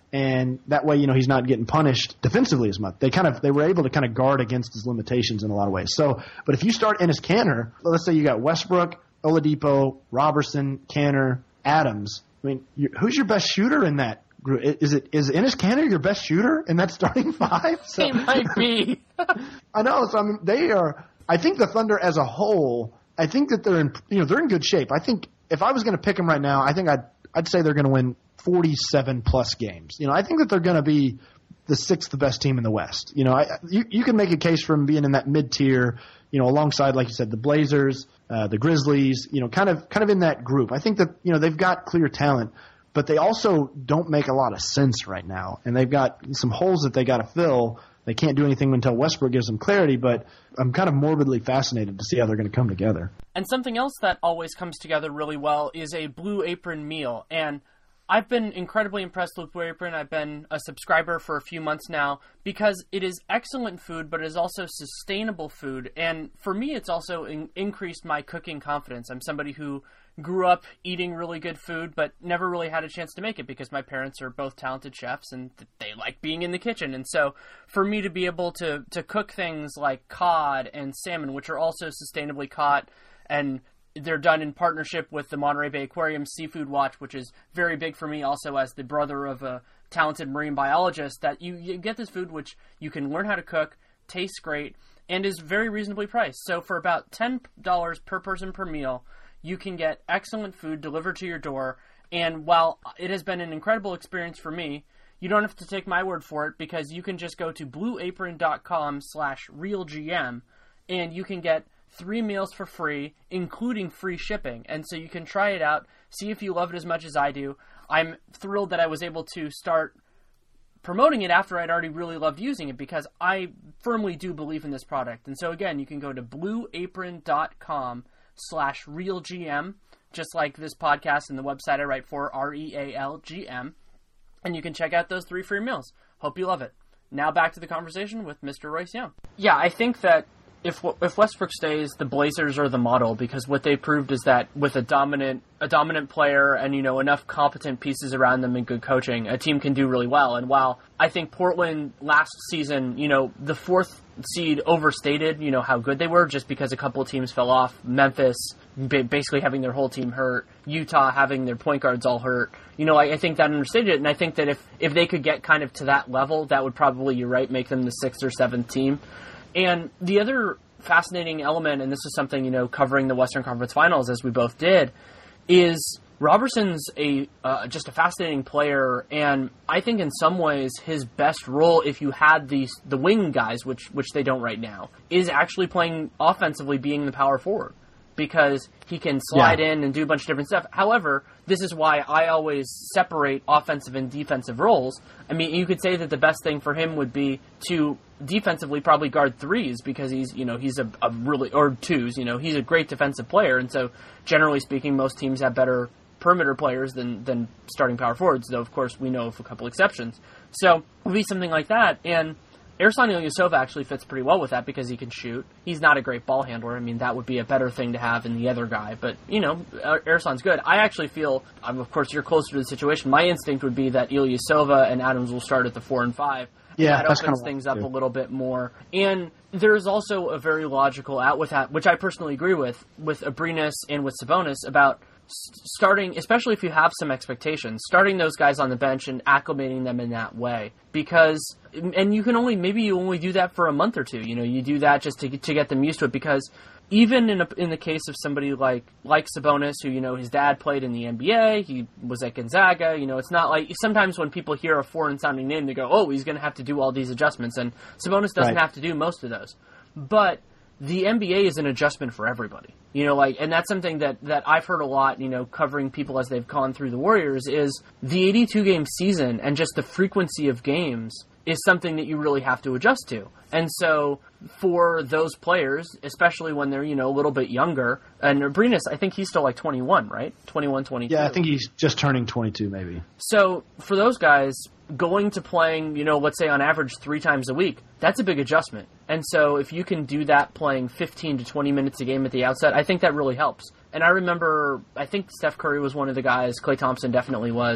[SPEAKER 2] And that way, you know, he's not getting punished defensively as much. They kind of they were able to kind of guard against his limitations in a lot of ways. So, but if you start Enes Kanter, let's say you got Westbrook, Oladipo, Robertson, Kanter, Adams. I mean, you, who's your best shooter in that group? Is it is Enes Kanter your best shooter in that starting five?
[SPEAKER 1] So, he might be.
[SPEAKER 2] I know. So I mean, they are. I think the Thunder as a whole. I think that they're in. You know, they're in good shape. I think if I was going to pick them right now, I think I'd I'd say they're going to win forty-seven plus games. You know, I think that they're going to be the sixth best team in the West. You know, I, you you can make a case for them being in that mid tier. You know, alongside, like you said, the Blazers, uh, the Grizzlies. You know, kind of kind of in that group. I think that you know they've got clear talent, but they also don't make a lot of sense right now, and they've got some holes that they got to fill. They can't do anything until Westbrook gives them clarity, but I'm kind of morbidly fascinated to see how they're going to come together.
[SPEAKER 1] And something else that always comes together really well is a Blue Apron meal. And I've been incredibly impressed with Blue Apron. I've been a subscriber for a few months now because it is excellent food, but it is also sustainable food. And for me, it's also in- increased my cooking confidence. I'm somebody who grew up eating really good food, but never really had a chance to make it because my parents are both talented chefs and they like being in the kitchen. And so for me to be able to, to cook things like cod and salmon, which are also sustainably caught, and they're done in partnership with the Monterey Bay Aquarium Seafood Watch, which is very big for me also as the brother of a talented marine biologist, that you, you get this food which you can learn how to cook, tastes great, and is very reasonably priced. So for about ten dollars per person per meal, you can get excellent food delivered to your door. And while it has been an incredible experience for me, you don't have to take my word for it because you can just go to blueapron.com slash realgm and you can get three meals for free, including free shipping. And so you can try it out, see if you love it as much as I do. I'm thrilled that I was able to start promoting it after I'd already really loved using it because I firmly do believe in this product. And so again, you can go to blueapron.com slash realgm, just like this podcast and the website I write for, R E A L G M, and you can check out those three free meals. Hope you love it. Now back to the conversation with Mister Royce Young. Yeah, I think that if if Westbrook stays, the Blazers are the model because what they proved is that with a dominant a dominant player and, you know, enough competent pieces around them and good coaching, a team can do really well. And while I think Portland last season, you know, the fourth seed overstated, you know, how good they were just because a couple of teams fell off. Memphis basically having their whole team hurt. Utah having their point guards all hurt. You know, I, I think that understated it. And I think that if, if they could get kind of to that level, that would probably, you're right, make them the sixth or seventh team. And the other fascinating element, and this is something, you know, covering the Western Conference Finals as we both did, is Robertson's a uh, just a fascinating player, and I think in some ways his best role, if you had these the wing guys, which which they don't right now, is actually playing offensively, being the power forward, because he can slide yeah. in and do a bunch of different stuff. However, this is why I always separate offensive and defensive roles. I mean, you could say that the best thing for him would be to defensively probably guard threes because he's, you know, he's a, a really, or twos, you know, he's a great defensive player. And so generally speaking, most teams have better perimeter players than, than starting power forwards, though of course we know of a couple exceptions. So it would be something like that. And Ersan Ilyasova actually fits pretty well with that because he can shoot. He's not a great ball handler. I mean, that would be a better thing to have in the other guy. But, you know, Ersan's good. I actually feel, um, of course, you're closer to the situation. My instinct would be that Ilyasova and Adams will start at the four and five.
[SPEAKER 2] Yeah,
[SPEAKER 1] that opens things up a little bit more. And there's also a very logical out with that, which I personally agree with, with Abrines and with Sabonis about starting, especially if you have some expectations, starting those guys on the bench and acclimating them in that way. Because, and you can only, maybe you only do that for a month or two. You know, you do that just to to get them used to it. Because even in a, in the case of somebody like like Sabonis, who, you know, his dad played in the N B A, he was at Gonzaga. You know, it's not like sometimes when people hear a foreign sounding name, they go, "Oh, he's going to have to do all these adjustments," and Sabonis doesn't
[SPEAKER 2] right.
[SPEAKER 1] have to do most of those. But the N B A is an adjustment for everybody. You know, like, and that's something that, that I've heard a lot, you know, covering people as they've gone through the Warriors, is the eighty-two game season and just the frequency of games is something that you really have to adjust to. And so for those players, especially when they're, you know, a little bit younger, and Abrines, I think he's still like twenty-one, right? twenty-one, twenty-two.
[SPEAKER 2] Yeah, I think he's just turning twenty-two maybe.
[SPEAKER 1] So for those guys, going to playing, you know, let's say on average three times a week, that's a big adjustment. And so if you can do that playing fifteen to twenty minutes a game at the outset, I think that really helps. And I remember, I think Steph Curry was one of the guys, Klay Thompson definitely was, who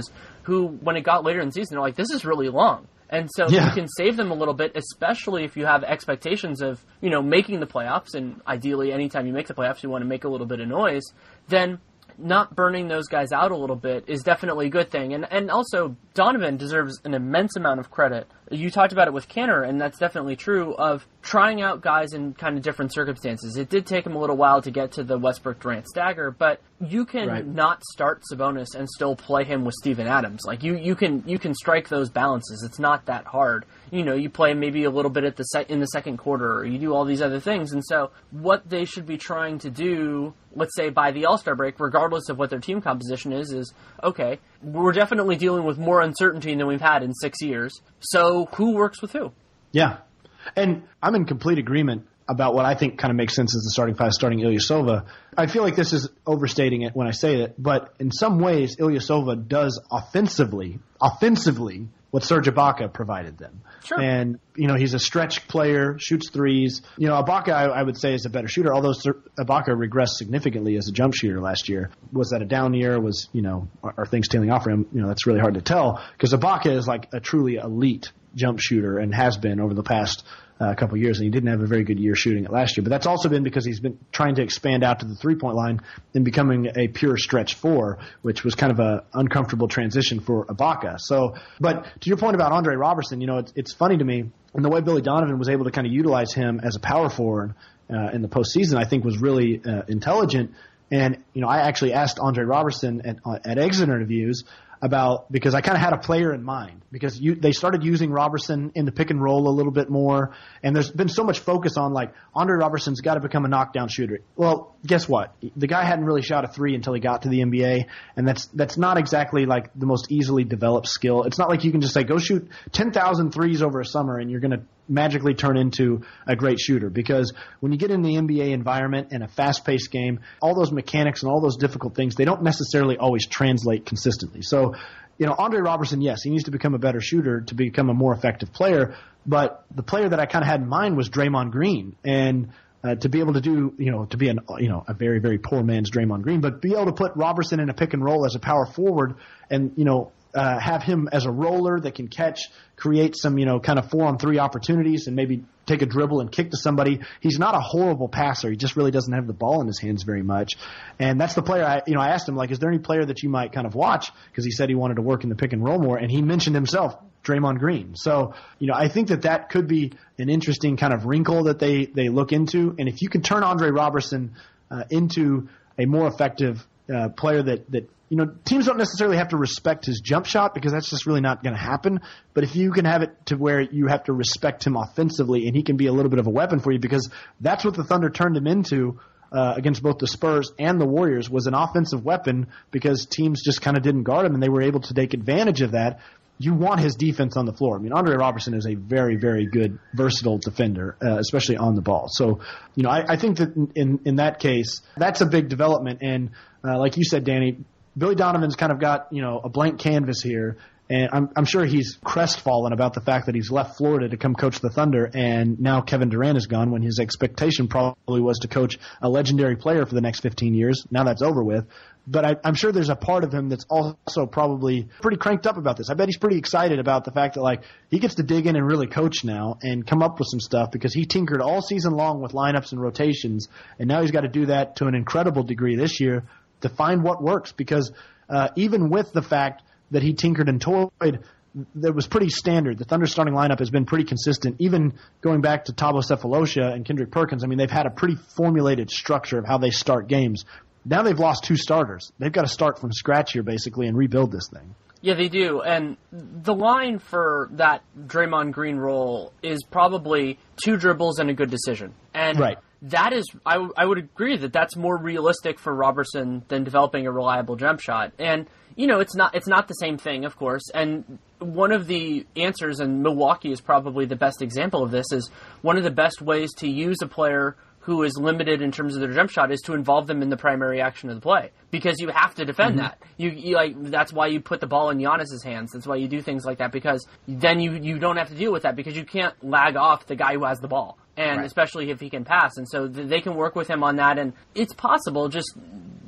[SPEAKER 1] who, when it got later in the season, they're like, this is really long. And so
[SPEAKER 2] yeah.
[SPEAKER 1] you can save them a little bit, especially if you have expectations of, you know, making the playoffs, and ideally anytime you make the playoffs you want to make a little bit of noise, then not burning those guys out a little bit is definitely a good thing. And and also, Donovan deserves an immense amount of credit. You talked about it with Kanter, and that's definitely true, of trying out guys in kind of different circumstances. It did take him a little while to get to the Westbrook-Durant stagger, but you can
[SPEAKER 2] right.
[SPEAKER 1] not start Sabonis and still play him with Steven Adams. Like, you, you can you can strike those balances. It's not that hard. You know, you play maybe a little bit at the sec- in the second quarter, or you do all these other things. And so what they should be trying to do, let's say by the All-Star break, regardless of what their team composition is, is, okay, we're definitely dealing with more uncertainty than we've had in six years. So who works with who?
[SPEAKER 2] Yeah. And I'm in complete agreement about what I think kind of makes sense as the starting five, starting Ilyasova. I feel like this is overstating it when I say it, but in some ways, Ilyasova does offensively, offensively, what Serge Ibaka provided them.
[SPEAKER 1] Sure.
[SPEAKER 2] And, you know, he's a stretch player, shoots threes. You know, Ibaka, I, I would say, is a better shooter, although Ser- Ibaka regressed significantly as a jump shooter last year. Was that a down year? Was, you know, are, are things tailing off for him? You know, that's really hard to tell, because Ibaka is like a truly elite jump shooter and has been over the past uh, couple of years, and he didn't have a very good year shooting it last year. But that's also been because he's been trying to expand out to the three-point line and becoming a pure stretch four, which was kind of a uncomfortable transition for Ibaka. So, but to your point about Andre Robertson, you know, it's, it's funny to me, and the way Billy Donovan was able to kind of utilize him as a power forward uh, in the postseason, I think was really uh, intelligent. And, you know, I actually asked Andre Robertson at, uh, at exit interviews about, because I kind of had a player in mind, because you, they started using Robertson in the pick and roll a little bit more, and there's been so much focus on, like, Andre Robertson's got to become a knockdown shooter. Well, guess what? The guy hadn't really shot a three until he got to the N B A, and that's that's not exactly like the most easily developed skill. It's not like you can just say, go shoot ten thousand threes over a summer and you're going to magically turn into a great shooter, because when you get in the N B A environment and a fast-paced game, all those mechanics and all those difficult things, they don't necessarily always translate consistently. So, you know, Andre Robertson, yes, he needs to become a better shooter to become a more effective player, but the player that I kind of had in mind was Draymond Green, and uh, to be able to do, you know, to be an, you know, a very, very poor man's Draymond Green, but be able to put Robertson in a pick and roll as a power forward and, you know, Uh, have him as a roller that can catch, create some, you know, kind of four-on-three opportunities and maybe take a dribble and kick to somebody. He's not a horrible passer. He just really doesn't have the ball in his hands very much. And that's the player I, you know, I asked him, like, is there any player that you might kind of watch? Because he said he wanted to work in the pick and roll more, and he mentioned himself, Draymond Green. So, you know, I think that that could be an interesting kind of wrinkle that they, they look into. And if you can turn Andre Robertson uh, into a more effective uh, player that, that, you know, teams don't necessarily have to respect his jump shot, because that's just really not going to happen. But if you can have it to where you have to respect him offensively and he can be a little bit of a weapon for you, because that's what the Thunder turned him into uh, against both the Spurs and the Warriors, was an offensive weapon, because teams just kind of didn't guard him and they were able to take advantage of that. You want his defense on the floor. I mean, Andre Robertson is a very, very good, versatile defender, uh, especially on the ball. So, you know, I, I think that in, in that case, that's a big development. And uh, like you said, Danny, Billy Donovan's kind of got, you know, a blank canvas here, and I'm, I'm sure he's crestfallen about the fact that he's left Florida to come coach the Thunder, and now Kevin Durant is gone, when his expectation probably was to coach a legendary player for the next fifteen years. Now that's over with. But I, I'm sure there's a part of him that's also probably pretty cranked up about this. I bet he's pretty excited about the fact that, like, he gets to dig in and really coach now and come up with some stuff, because he tinkered all season long with lineups and rotations, and now he's got to do that to an incredible degree this year to find what works, because uh, even with the fact that he tinkered and toyed, that was pretty standard. The Thunder starting lineup has been pretty consistent, even going back to Thabo Sefolosha and Kendrick Perkins. I mean, they've had a pretty formulated structure of how they start games. Now they've lost two starters. They've got to start from scratch here, basically, and rebuild this thing.
[SPEAKER 1] Yeah, they do. And the line for that Draymond Green role is probably two dribbles and a good decision. And
[SPEAKER 2] right.
[SPEAKER 1] That is, I, w- I would agree that that's more realistic for Robertson than developing a reliable jump shot. And, you know, it's not it's not the same thing, of course. And one of the answers, and Milwaukee is probably the best example of this, is one of the best ways to use a player who is limited in terms of their jump shot is to involve them in the primary action of the play, because you have to defend mm-hmm. that. You, you like that's why you put the ball in Giannis's hands. That's why you do things like that, because then you, you don't have to deal with that, because you can't lag off the guy who has the ball, and right. especially if he can pass. And so th- they can work with him on that, and it's possible. Just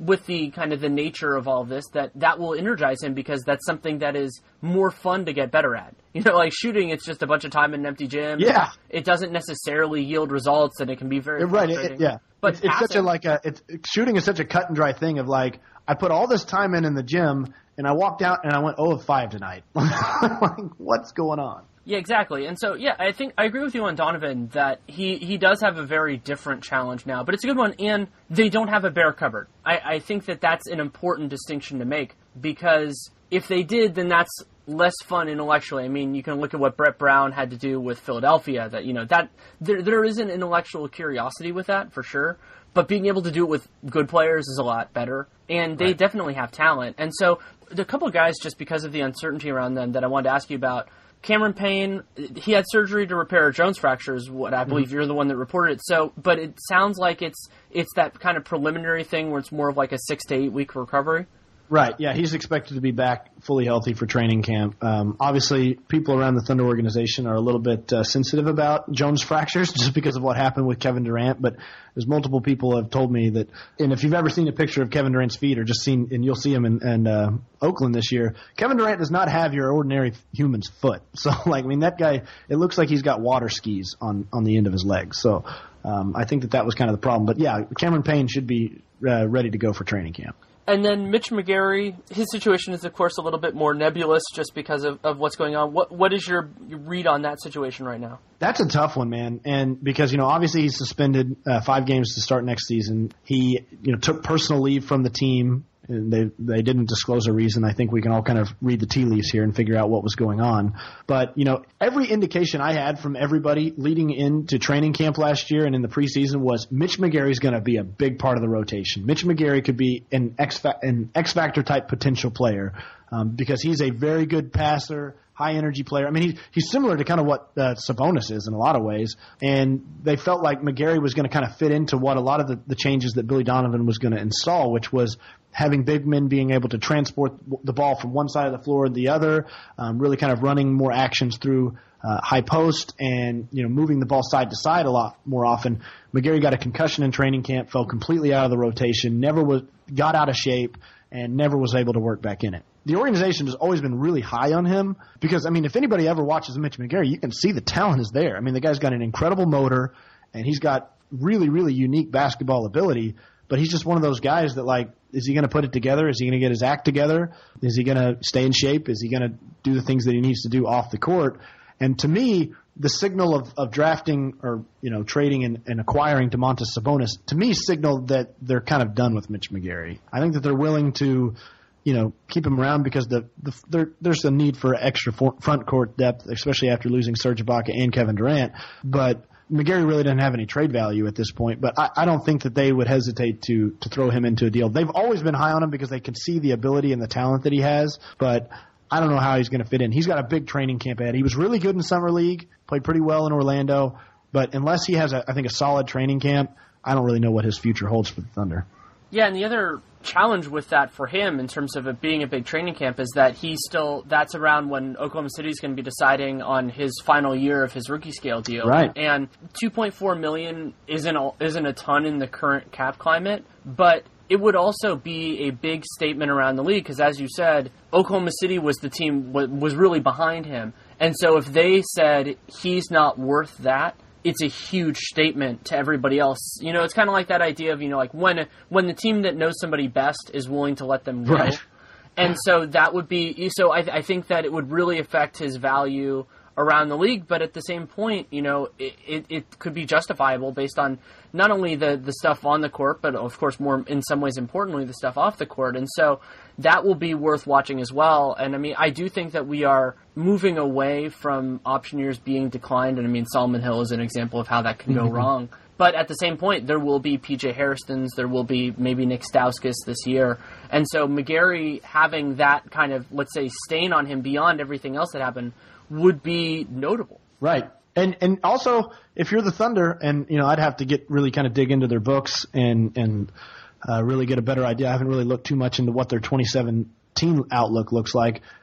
[SPEAKER 1] with the kind of the nature of all of this, that that will energize him because that's something that is more fun to get better at. You know, like shooting, it's just a bunch of time in an empty gym.
[SPEAKER 2] Yeah.
[SPEAKER 1] It doesn't necessarily yield results, and it can be very
[SPEAKER 2] right.
[SPEAKER 1] frustrating.
[SPEAKER 2] It, yeah.
[SPEAKER 1] But
[SPEAKER 2] it's, it's such a like a it's shooting is such a cut and dry thing of like I put all this time in in the gym and I walked out and I went oh of five tonight. Like, what's going on?
[SPEAKER 1] Yeah, exactly. And so, yeah, I think I agree with you on Donovan that he, he does have a very different challenge now, but it's a good one, and they don't have a bare cupboard. I, I think that that's an important distinction to make, because if they did, then that's less fun intellectually. I mean, you can look at what Brett Brown had to do with Philadelphia, that, you know, that there there is an intellectual curiosity with that, for sure, but being able to do it with good players is a lot better, and they
[SPEAKER 2] right.
[SPEAKER 1] definitely have talent. And so, a couple of guys, just because of the uncertainty around them, that I wanted to ask you about. Cameron Payne, he had surgery to repair a Jones fracture, is what I believe. Mm-hmm. You're the one that reported it. So, but it sounds like it's it's that kind of preliminary thing where it's more of like a six to eight week recovery.
[SPEAKER 2] Right. Yeah, he's expected to be back fully healthy for training camp. Um, obviously, people around the Thunder organization are a little bit uh, sensitive about Jones fractures just because of what happened with Kevin Durant. But there's multiple people have told me that, and if you've ever seen a picture of Kevin Durant's feet, or just seen, and you'll see him in, in uh, Oakland this year, Kevin Durant does not have your ordinary human's foot. So, like, I mean, that guy, it looks like he's got water skis on on the end of his legs. So, um, I think that that was kind of the problem. But yeah, Cameron Payne should be uh, ready to go for training camp.
[SPEAKER 1] And then Mitch McGary, his situation is, of course, a little bit more nebulous just because of, of what's going on. What What is your read on that situation right now?
[SPEAKER 2] That's a tough one, man. And because, you know, obviously he's suspended uh, five games to start next season. He, you know, took personal leave from the team. And they they didn't disclose a reason. I think we can all kind of read the tea leaves here and figure out what was going on. But, you know, every indication I had from everybody leading into training camp last year and in the preseason was Mitch McGary's going to be a big part of the rotation. Mitch McGary could be an X an X factor type potential player um, because he's a very good passer, high energy player. I mean, he's he's similar to kind of what uh, Sabonis is in a lot of ways. And they felt like McGary was going to kind of fit into what a lot of the, the changes that Billy Donovan was going to install, which was having big men being able to transport the ball from one side of the floor to the other, um, really kind of running more actions through uh, high post and, you know, moving the ball side to side a lot more often. McGary got a concussion in training camp, fell completely out of the rotation, never was got out of shape, and never was able to work back in it. The organization has always been really high on him because, I mean, if anybody ever watches Mitch McGary, you can see the talent is there. I mean, the guy's got an incredible motor, and he's got really, really unique basketball ability, but he's just one of those guys that, like, is he going to put it together? Is he going to get his act together? Is he going to stay in shape? Is he going to do the things that he needs to do off the court? And to me, the signal of, of drafting or, you know, trading and, and acquiring Domantas Sabonis, to me, signaled that they're kind of done with Mitch McGary. I think that they're willing to, you know, keep him around because the, the there, there's a need for extra for, front court depth, especially after losing Serge Ibaka and Kevin Durant. But McGary really doesn't have any trade value at this point, but I, I don't think that they would hesitate to to throw him into a deal. They've always been high on him because they can see the ability and the talent that he has, but I don't know how he's going to fit in. He's got a big training camp ahead. He was really good in Summer League, played pretty well in Orlando, but unless he has, a, I think, a solid training camp, I don't really know what his future holds for the Thunder.
[SPEAKER 1] Yeah, and the other challenge with that for him in terms of it being a big training camp is that he's still, that's around when Oklahoma City is going to be deciding on his final year of his rookie scale deal.
[SPEAKER 2] Right.
[SPEAKER 1] And two point four million dollars isn't a, isn't a ton in the current cap climate, but it would also be a big statement around the league because, as you said, Oklahoma City was the team, was really behind him. And so if they said he's not worth that, it's a huge statement to everybody else. You know, it's kind of like that idea of, you know, like when when the team that knows somebody best is willing to let them go.
[SPEAKER 2] Right.
[SPEAKER 1] And so that would be, so I, I think that it would really affect his value around the league, but at the same point, you know, it, it, it could be justifiable based on not only the, the stuff on the court, but of course more in some ways importantly, the stuff off the court. And so that will be worth watching as well. And I mean, I do think that we are moving away from option years being declined. And I mean, Solomon Hill is an example of how that can go mm-hmm. wrong. But at the same point, there will be P J Hairston's, there will be maybe Nick Stauskas this year. And so McGary having that kind of, let's say, stain on him beyond everything else that happened would be notable.
[SPEAKER 2] Right. And and also, if you're the Thunder, and, you know, I'd have to get really kind of dig into their books and, and uh, really get a better idea. I haven't really looked too much into what their twenty seventeen outlook looks like.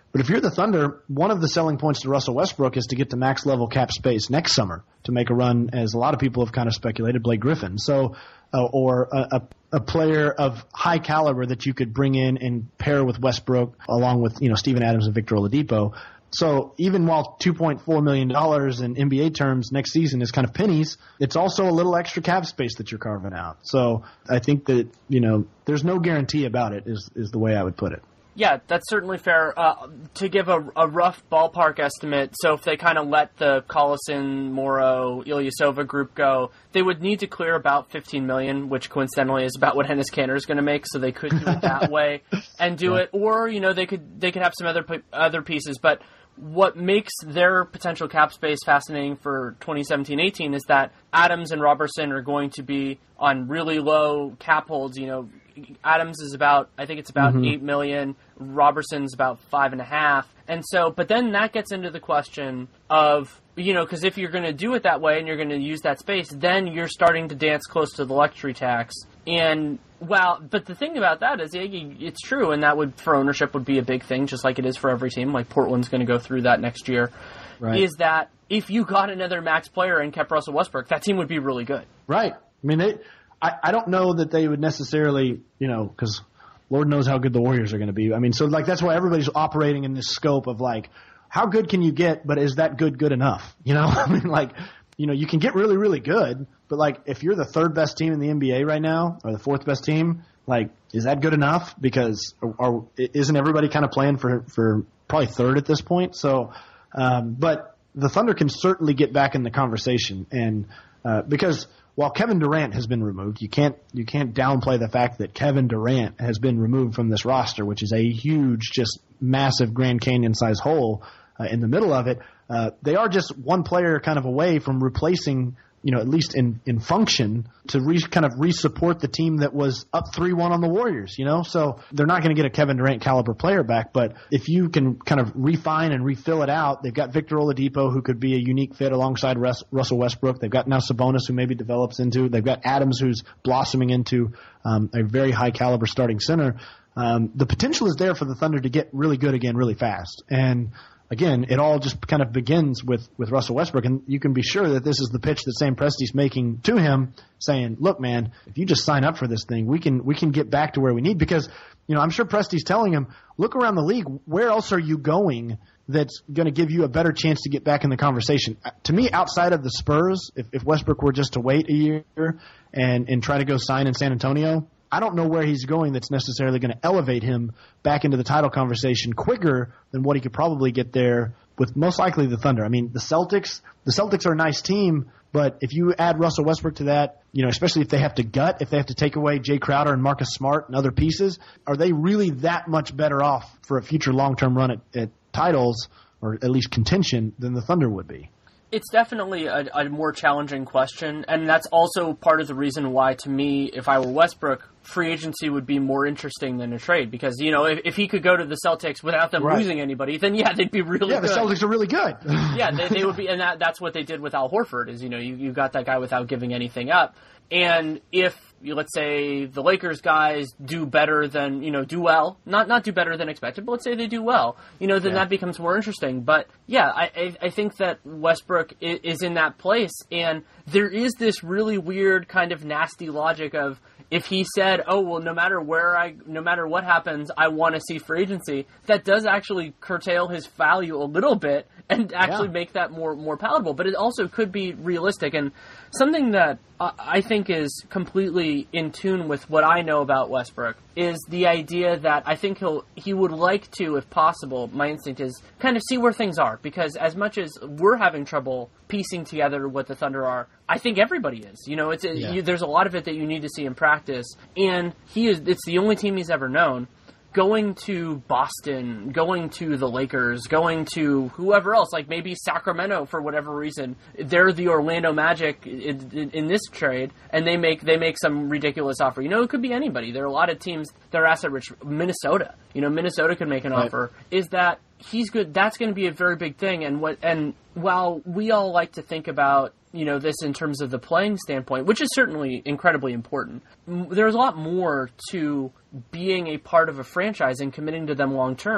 [SPEAKER 2] But if you're the Thunder, one of the selling points to Russell Westbrook is to get to max level cap space next summer to make a run, as a lot of people have kind of speculated, Blake Griffin. So, uh, or a, a, a player of high caliber that you could bring in and pair with Westbrook along with, you know, Steven Adams and Victor Oladipo. So even while two point four million dollars in N B A terms next season is kind of pennies, it's also a little extra cap space that you're carving out. So I think that, you know, there's no guarantee about it is, is the way I would put it.
[SPEAKER 1] Yeah, that's certainly fair. Uh, to give a, a rough ballpark estimate, so if they kind of let the Collison, Morrow, Ilyasova group go, they would need to clear about fifteen million dollars, which coincidentally is about what Enes Kanter is going to make, so they could do it that way and do
[SPEAKER 2] yeah.
[SPEAKER 1] it. Or, you know, they could they could have some other other pieces. But what makes their potential cap space fascinating for twenty seventeen eighteen is that Adams and Robertson are going to be on really low cap holds. You know, Adams is about, I think it's about mm-hmm. eight million. Robertson's about five and a half. And so, but then that gets into the question of, you know, because if you're going to do it that way and you're going to use that space, then you're starting to dance close to the luxury tax. And well, but the thing about that is, it's true, and that would, for ownership, would be a big thing, just like it is for every team. Like Portland's going to go through that next year. Right. Is that if you got another max player and kept Russell Westbrook, that team would be really good.
[SPEAKER 2] Right. I mean, they. I, I don't know that they would necessarily, you know, because Lord knows how good the Warriors are going to be. I mean, so like that's why everybody's operating in this scope of like, how good can you get, but is that good good enough? You know, I mean, like, you know, you can get really, really good, but like if you're the third best team in the N B A right now or the fourth best team, like, is that good enough? Because are, are, isn't everybody kind of playing for for probably third at this point? So, um, but the Thunder can certainly get back in the conversation, and uh, because. While Kevin Durant has been removed, you can't you can't downplay the fact that Kevin Durant has been removed from this roster, which is a huge, just massive Grand Canyon-sized hole uh, in the middle of it. Uh, they are just one player kind of away from replacing, you know, at least in, in function, to re, kind of re-support the team that was up three one on the Warriors, you know? So they're not going to get a Kevin Durant caliber player back, but if you can kind of refine and refill it out, they've got Victor Oladipo, who could be a unique fit alongside Russ, Russell Westbrook. They've got now Sabonis, who maybe develops into. They've got Adams, who's blossoming into um, a very high caliber starting center. Um, the potential is there for the Thunder to get really good again really fast. And again, it all just kind of begins with, with Russell Westbrook, and you can be sure that this is the pitch that Sam Presti's making to him, saying, look, man, if you just sign up for this thing, we can we can get back to where we need. Because, you know, I'm sure Presti's telling him, look around the league, where else are you going that's going to give you a better chance to get back in the conversation? To me, outside of the Spurs, if, if Westbrook were just to wait a year and, and try to go sign in San Antonio, I don't know where he's going that's necessarily going to elevate him back into the title conversation quicker than what he could probably get there with most likely the Thunder. I mean, the Celtics, the Celtics are a nice team, but if you add Russell Westbrook to that, you know, especially if they have to gut, if they have to take away Jay Crowder and Marcus Smart and other pieces, are they really that much better off for a future long-term run at, at titles, or at least contention, than the Thunder would be?
[SPEAKER 1] It's definitely a, a more challenging question, and that's also part of the reason why, to me, if I were Westbrook, free agency would be more interesting than a trade. Because, you know, if, if he could go to the Celtics without them right. losing anybody, then, yeah, they'd be really
[SPEAKER 2] yeah,
[SPEAKER 1] good.
[SPEAKER 2] Yeah, the Celtics are really good.
[SPEAKER 1] yeah, they, they would be, and that, that's what they did with Al Horford, is, you know, you, you got that guy without giving anything up. And if, let's say, the Lakers guys do better than, you know, do well, not not do better than expected, but let's say they do well, you know, then yeah. that becomes more interesting. But, yeah, I, I, I think that Westbrook is, is in that place, and there is this really weird kind of nasty logic of, if he said, oh, well, no matter where I, no matter what happens, I want to see free agency, that does actually curtail his value a little bit and actually yeah. make that more, more palatable. But it also could be realistic. And something that I think is completely in tune with what I know about Westbrook is the idea that I think he'll, he would like to, if possible, my instinct is kind of see where things are. Because as much as we're having trouble piecing together what the Thunder are, I think everybody is. You know, it's a, yeah. you, there's a lot of it that you need to see in practice. And he is, it's the only team he's ever known. Going to Boston, going to the Lakers, going to whoever else, like maybe Sacramento for whatever reason. They're the Orlando Magic in, in, in this trade, and they make they make some ridiculous offer. You know, it could be anybody. There are a lot of teams that are asset rich. Minnesota, you know, Minnesota could make an right. offer. Is that he's good? That's going to be a very big thing. And what and while we all like to think about, you know, this in terms of the playing standpoint, which is certainly incredibly important, there's a lot more to being a part of a franchise and committing to them long term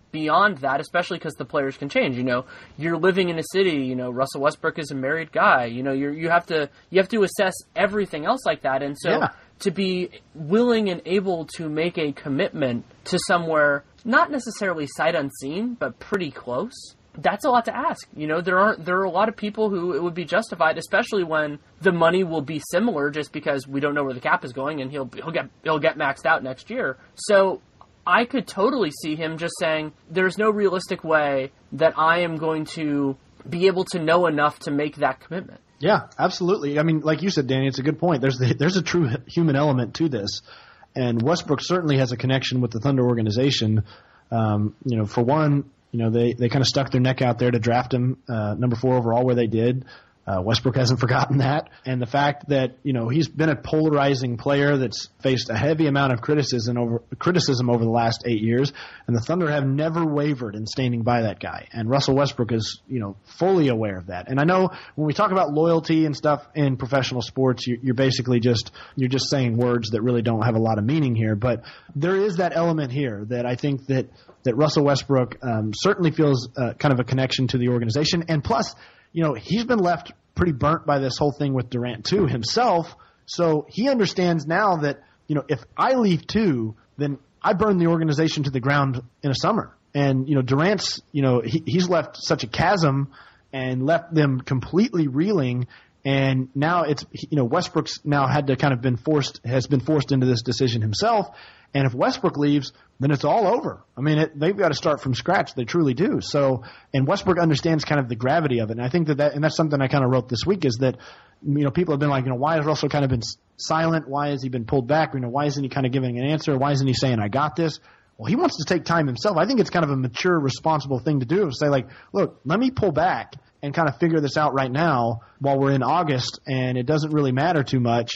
[SPEAKER 1] beyond that, especially because the players can change. You know, you're living in a city. You know, Russell Westbrook is a married guy. You know, you you have to you have to assess everything else like that, and so. Yeah. To be willing and able to make a commitment to somewhere, not necessarily sight unseen, but pretty close, that's a lot to ask. You know, there aren't there are a lot of people who it would be justified, especially when the money will be similar, just because we don't know where the cap is going, and he'll he'll get he'll get maxed out next year. So I could totally see him just saying, "There's no realistic way that I am going to be able to know enough to make that commitment."
[SPEAKER 2] Yeah, absolutely. I mean, like you said, Danny, it's a good point. There's the, there's a true human element to this, and Westbrook certainly has a connection with the Thunder organization. Um, you know, for one, you know they, they kind of stuck their neck out there to draft him uh, number four overall where they did. Uh, Westbrook hasn't forgotten that, and the fact that you know he's been a polarizing player that's faced a heavy amount of criticism over criticism over the last eight years, and the Thunder have never wavered in standing by that guy. And Russell Westbrook is you know fully aware of that. And I know when we talk about loyalty and stuff in professional sports, you, you're basically just you're just saying words that really don't have a lot of meaning here. But there is that element here that I think that that Russell Westbrook um, certainly feels uh, kind of a connection to the organization, and plus. You know, he's been left pretty burnt by this whole thing with Durant, too, himself. So he understands now that, you know, if I leave, too, then I burn the organization to the ground in a summer. And, you know, Durant's, you know, he, he's left such a chasm and left them completely reeling. And now it's, you know, Westbrook's now had to kind of been forced, has been forced into this decision himself. And if Westbrook leaves, then it's all over. I mean, it, they've got to start from scratch. They truly do. So, and Westbrook understands kind of the gravity of it. And I think that, that and that's something I kind of wrote this week is that, you know, people have been like, you know, why has Russell kind of been silent? Why has he been pulled back? You know, why isn't he kind of giving an answer? Why isn't he saying, I got this? Well, he wants to take time himself. I think it's kind of a mature, responsible thing to do to say, like, look, let me pull back and kind of figure this out right now while we're in August and it doesn't really matter too much.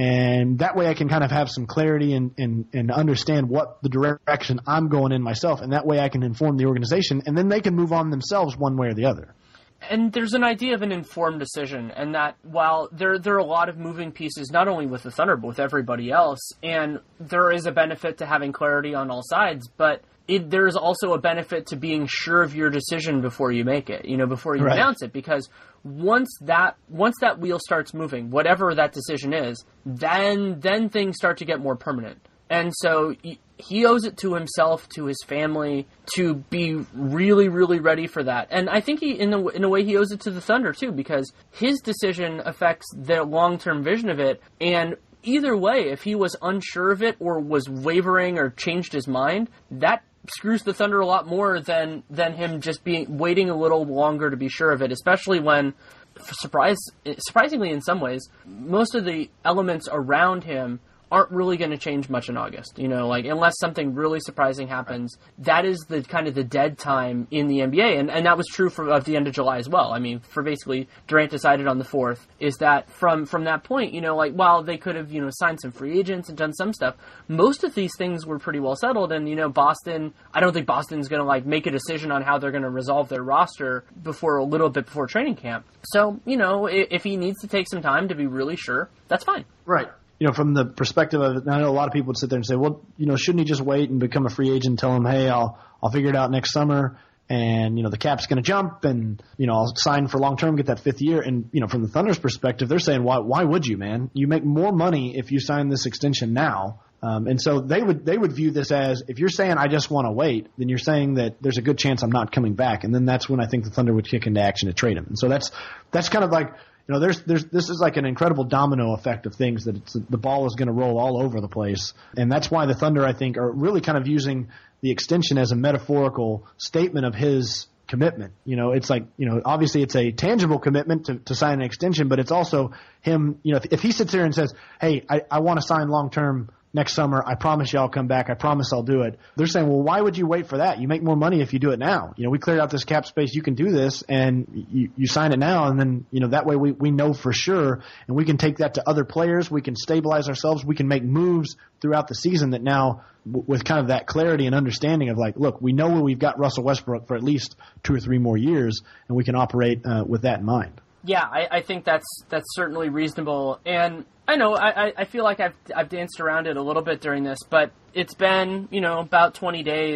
[SPEAKER 2] And that way I can kind of have some clarity and, and, and understand what the direction I'm going in myself. And that way I can inform the organization and then they can move on themselves one way or the other.
[SPEAKER 1] And there's an idea of an informed decision, and that while there there are a lot of moving pieces, not only with the Thunder, but with everybody else, and there is a benefit to having clarity on all sides, but it, there's also a benefit to being sure of your decision before you make it, you know, before you right. announce it, because once that once that wheel starts moving, whatever that decision is, then then things start to get more permanent. And so he owes it to himself, to his family, to be really, really ready for that. And I think he, in a, in a way, he owes it to the Thunder, too, because his decision affects their long-term vision of it. And either way, if he was unsure of it or was wavering or changed his mind, that screws the Thunder a lot more than, than him just being waiting a little longer to be sure of it, especially when, surprise, surprisingly in some ways, most of the elements around him aren't really going to change much in August. You know, like, unless something really surprising happens, that is the kind of the dead time in the N B A. And, and that was true for of the end of July as well. I mean, for basically Durant decided on the fourth, is that from, from that point, you know, like, while they could have, you know, signed some free agents and done some stuff, most of these things were pretty well settled. And, you know, Boston, I don't think Boston's going to, like, make a decision on how they're going to resolve their roster before a little bit before training camp. So, you know, if, if he needs to take some time to be really sure, that's fine.
[SPEAKER 2] Right. You know, from the perspective of, I know a lot of people would sit there and say, well, you know, shouldn't he just wait and become a free agent and tell him, hey, I'll I'll figure it out next summer, and, you know, the cap's going to jump, and, you know, I'll sign for long term, get that fifth year. And, you know, from the Thunder's perspective, they're saying, why why would you, man? You make more money if you sign this extension now. Um, and so they would they would view this as, if you're saying I just want to wait, then you're saying that there's a good chance I'm not coming back. And then that's when I think the Thunder would kick into action to trade him. And so that's that's kind of like, you know, there's, there's, this is like an incredible domino effect of things that it's, the ball is going to roll all over the place. And that's why the Thunder, I think, are really kind of using the extension as a metaphorical statement of his commitment. You know, it's like, you know, obviously it's a tangible commitment to, to sign an extension, but it's also him, you know, if, if he sits here and says, hey, I, I want to sign long-term next summer, I promise you I'll come back, I promise I'll do it. They're saying, well, why would you wait for that? You make more money if you do it now. You know, we cleared out this cap space, you can do this, and you, you sign it now, and then, you know, that way we, we know for sure, and we can take that to other players, we can stabilize ourselves, we can make moves throughout the season that now, w- with kind of that clarity and understanding of like, look, we know we've got Russell Westbrook for at least two or three more years, and we can operate uh, with that in mind.
[SPEAKER 1] Yeah, I, I think that's that's certainly reasonable, and I know I, I feel like I've I've danced around it a little bit during this, but it's been, you know, about twenty days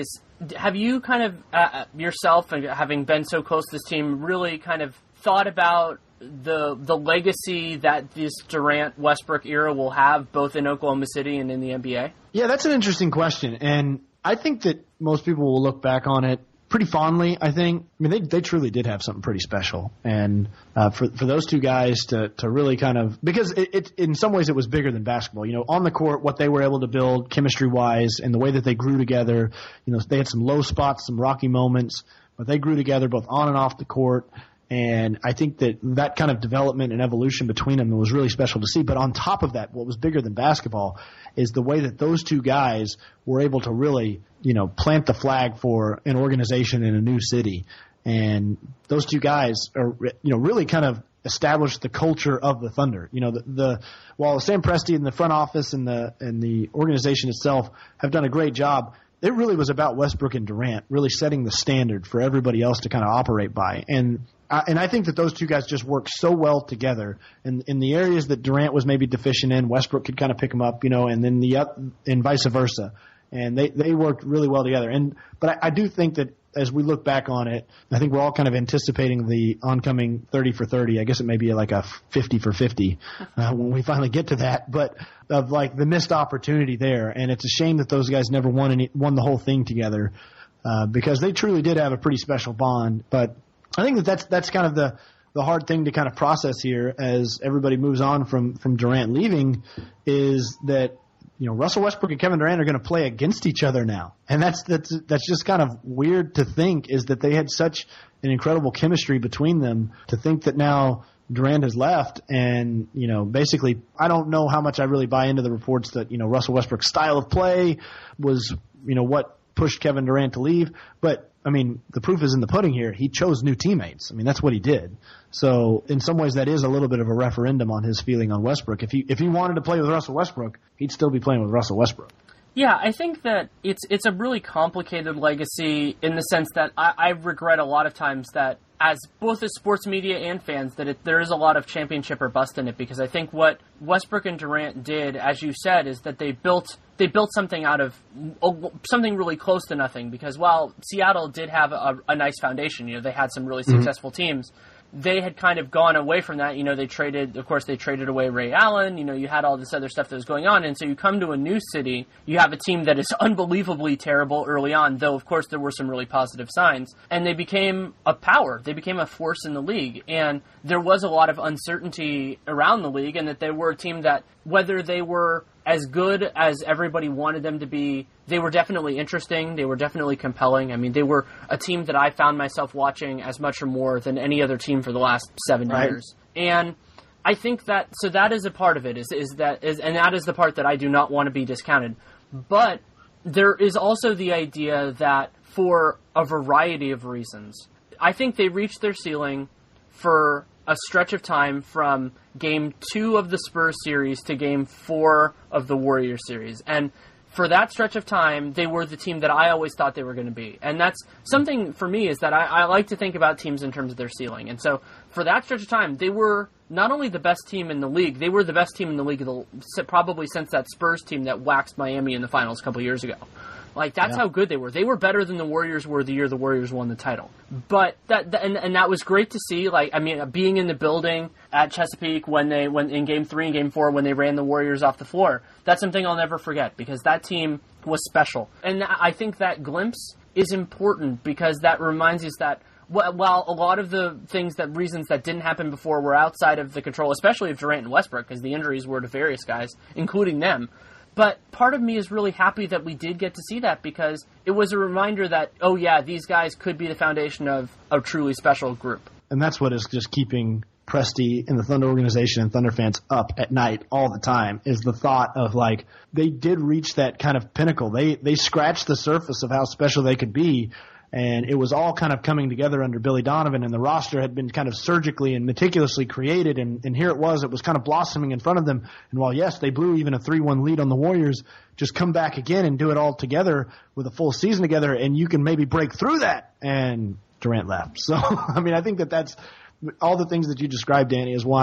[SPEAKER 1] have you kind of uh, yourself, having been so close to this team, really kind of thought about the the legacy that this Durant Westbrook era will have both in Oklahoma City and in the N B A?
[SPEAKER 2] Yeah, that's an interesting question, and I think that most people will look back on it pretty fondly. I think. I mean, they they truly did have something pretty special, and uh, for for those two guys to to really kind of, because it, it in some ways it was bigger than basketball. You know, on the court, what they were able to build chemistry wise, and the way that they grew together. You know, they had some low spots, some rocky moments, but they grew together both on and off the court. And I think that that kind of development and evolution between them was really special to see. But on top of that, what was bigger than basketball is the way that those two guys were able to really, you know, plant the flag for an organization in a new city. And those two guys are, you know, really kind of established the culture of the Thunder. You know, the, the while Sam Presti and the front office and the and the organization itself have done a great job, it really was about Westbrook and Durant really setting the standard for everybody else to kind of operate by. And I, and I think that those two guys just work so well together. And in the areas that Durant was maybe deficient in, Westbrook could kind of pick him up, you know, and then the up, and vice versa. And they, they worked really well together. And but I, I do think that as we look back on it, I think we're all kind of anticipating the oncoming thirty for thirty. I guess it may be like a fifty for fifty uh, when we finally get to that. But of like the missed opportunity there, and it's a shame that those guys never won any, won the whole thing together uh, because they truly did have a pretty special bond. But I think that that's that's kind of the the hard thing to kind of process here as everybody moves on from from Durant leaving is that. You know, Russell Westbrook and Kevin Durant are going to play against each other now. And that's, that's, that's just kind of weird to think is that they had such an incredible chemistry between them to think that now Durant has left and, you know, basically I don't know how much I really buy into the reports that, you know, Russell Westbrook's style of play was, you know, what pushed Kevin Durant to leave. But, I mean, the proof is in the pudding here. He chose new teammates. I mean, that's what he did. So in some ways that is a little bit of a referendum on his feeling on Westbrook. If he if he wanted to play with Russell Westbrook, he'd still be playing with Russell Westbrook.
[SPEAKER 1] Yeah, I think that it's it's a really complicated legacy in the sense that I, I regret a lot of times that as both as sports media and fans that it, there is a lot of championship or bust in it because I think what Westbrook and Durant did, as you said, is that they built they built something out of something really close to nothing because while Seattle did have a, a nice foundation, you know, they had some really mm-hmm. successful teams. They had kind of gone away from that. You know, they traded, of course, they traded away Ray Allen. You know, you had all this other stuff that was going on. And so you come to a new city, you have a team that is unbelievably terrible early on, though, of course, there were some really positive signs. And they became a power. They became a force in the league. And there was a lot of uncertainty around the league and that they were a team that, whether they were as good as everybody wanted them to be, they were definitely interesting. They were definitely compelling. I mean, they were a team that I found myself watching as much or more than any other team for the last seven right. years. And I think that, so that is a part of it, is, is that, is, and that is the part that I do not want to be discounted. But there is also the idea that for a variety of reasons, I think they reached their ceiling for a stretch of time from game two of the Spurs series to game four of the Warriors series. And for that stretch of time, they were the team that I always thought they were going to be. And that's something for me is that I, I like to think about teams in terms of their ceiling. And so for that stretch of time, they were not only the best team in the league, they were the best team in the league the, probably since that Spurs team that waxed Miami in the finals a couple of years ago. Like, that's yeah. how good they were. They were better than the Warriors were the year the Warriors won the title. But that, that and, and that was great to see. Like, I mean, being in the building at Chesapeake when they when in Game Three and Game Four when they ran the Warriors off the floor. That's something I'll never forget because that team was special. And I think that glimpse is important because that reminds us that while a lot of the things that reasons that didn't happen before were outside of the control, especially of Durant and Westbrook, because the injuries were to various guys, including them. But part of me is really happy that we did get to see that because it was a reminder that, oh yeah, these guys could be the foundation of a truly special group.
[SPEAKER 2] And that's what is just keeping Presti and the Thunder organization and Thunder fans up at night all the time is the thought of like, they did reach that kind of pinnacle. They, they scratched the surface of how special they could be. And it was all kind of coming together under Billy Donovan, and the roster had been kind of surgically and meticulously created, and, and here it was. It was kind of blossoming in front of them. And while, yes, they blew even a three one lead on the Warriors, just come back again and do it all together with a full season together, and you can maybe break through that. And Durant left. So, I mean, I think that that's all the things that you described, Danny, is why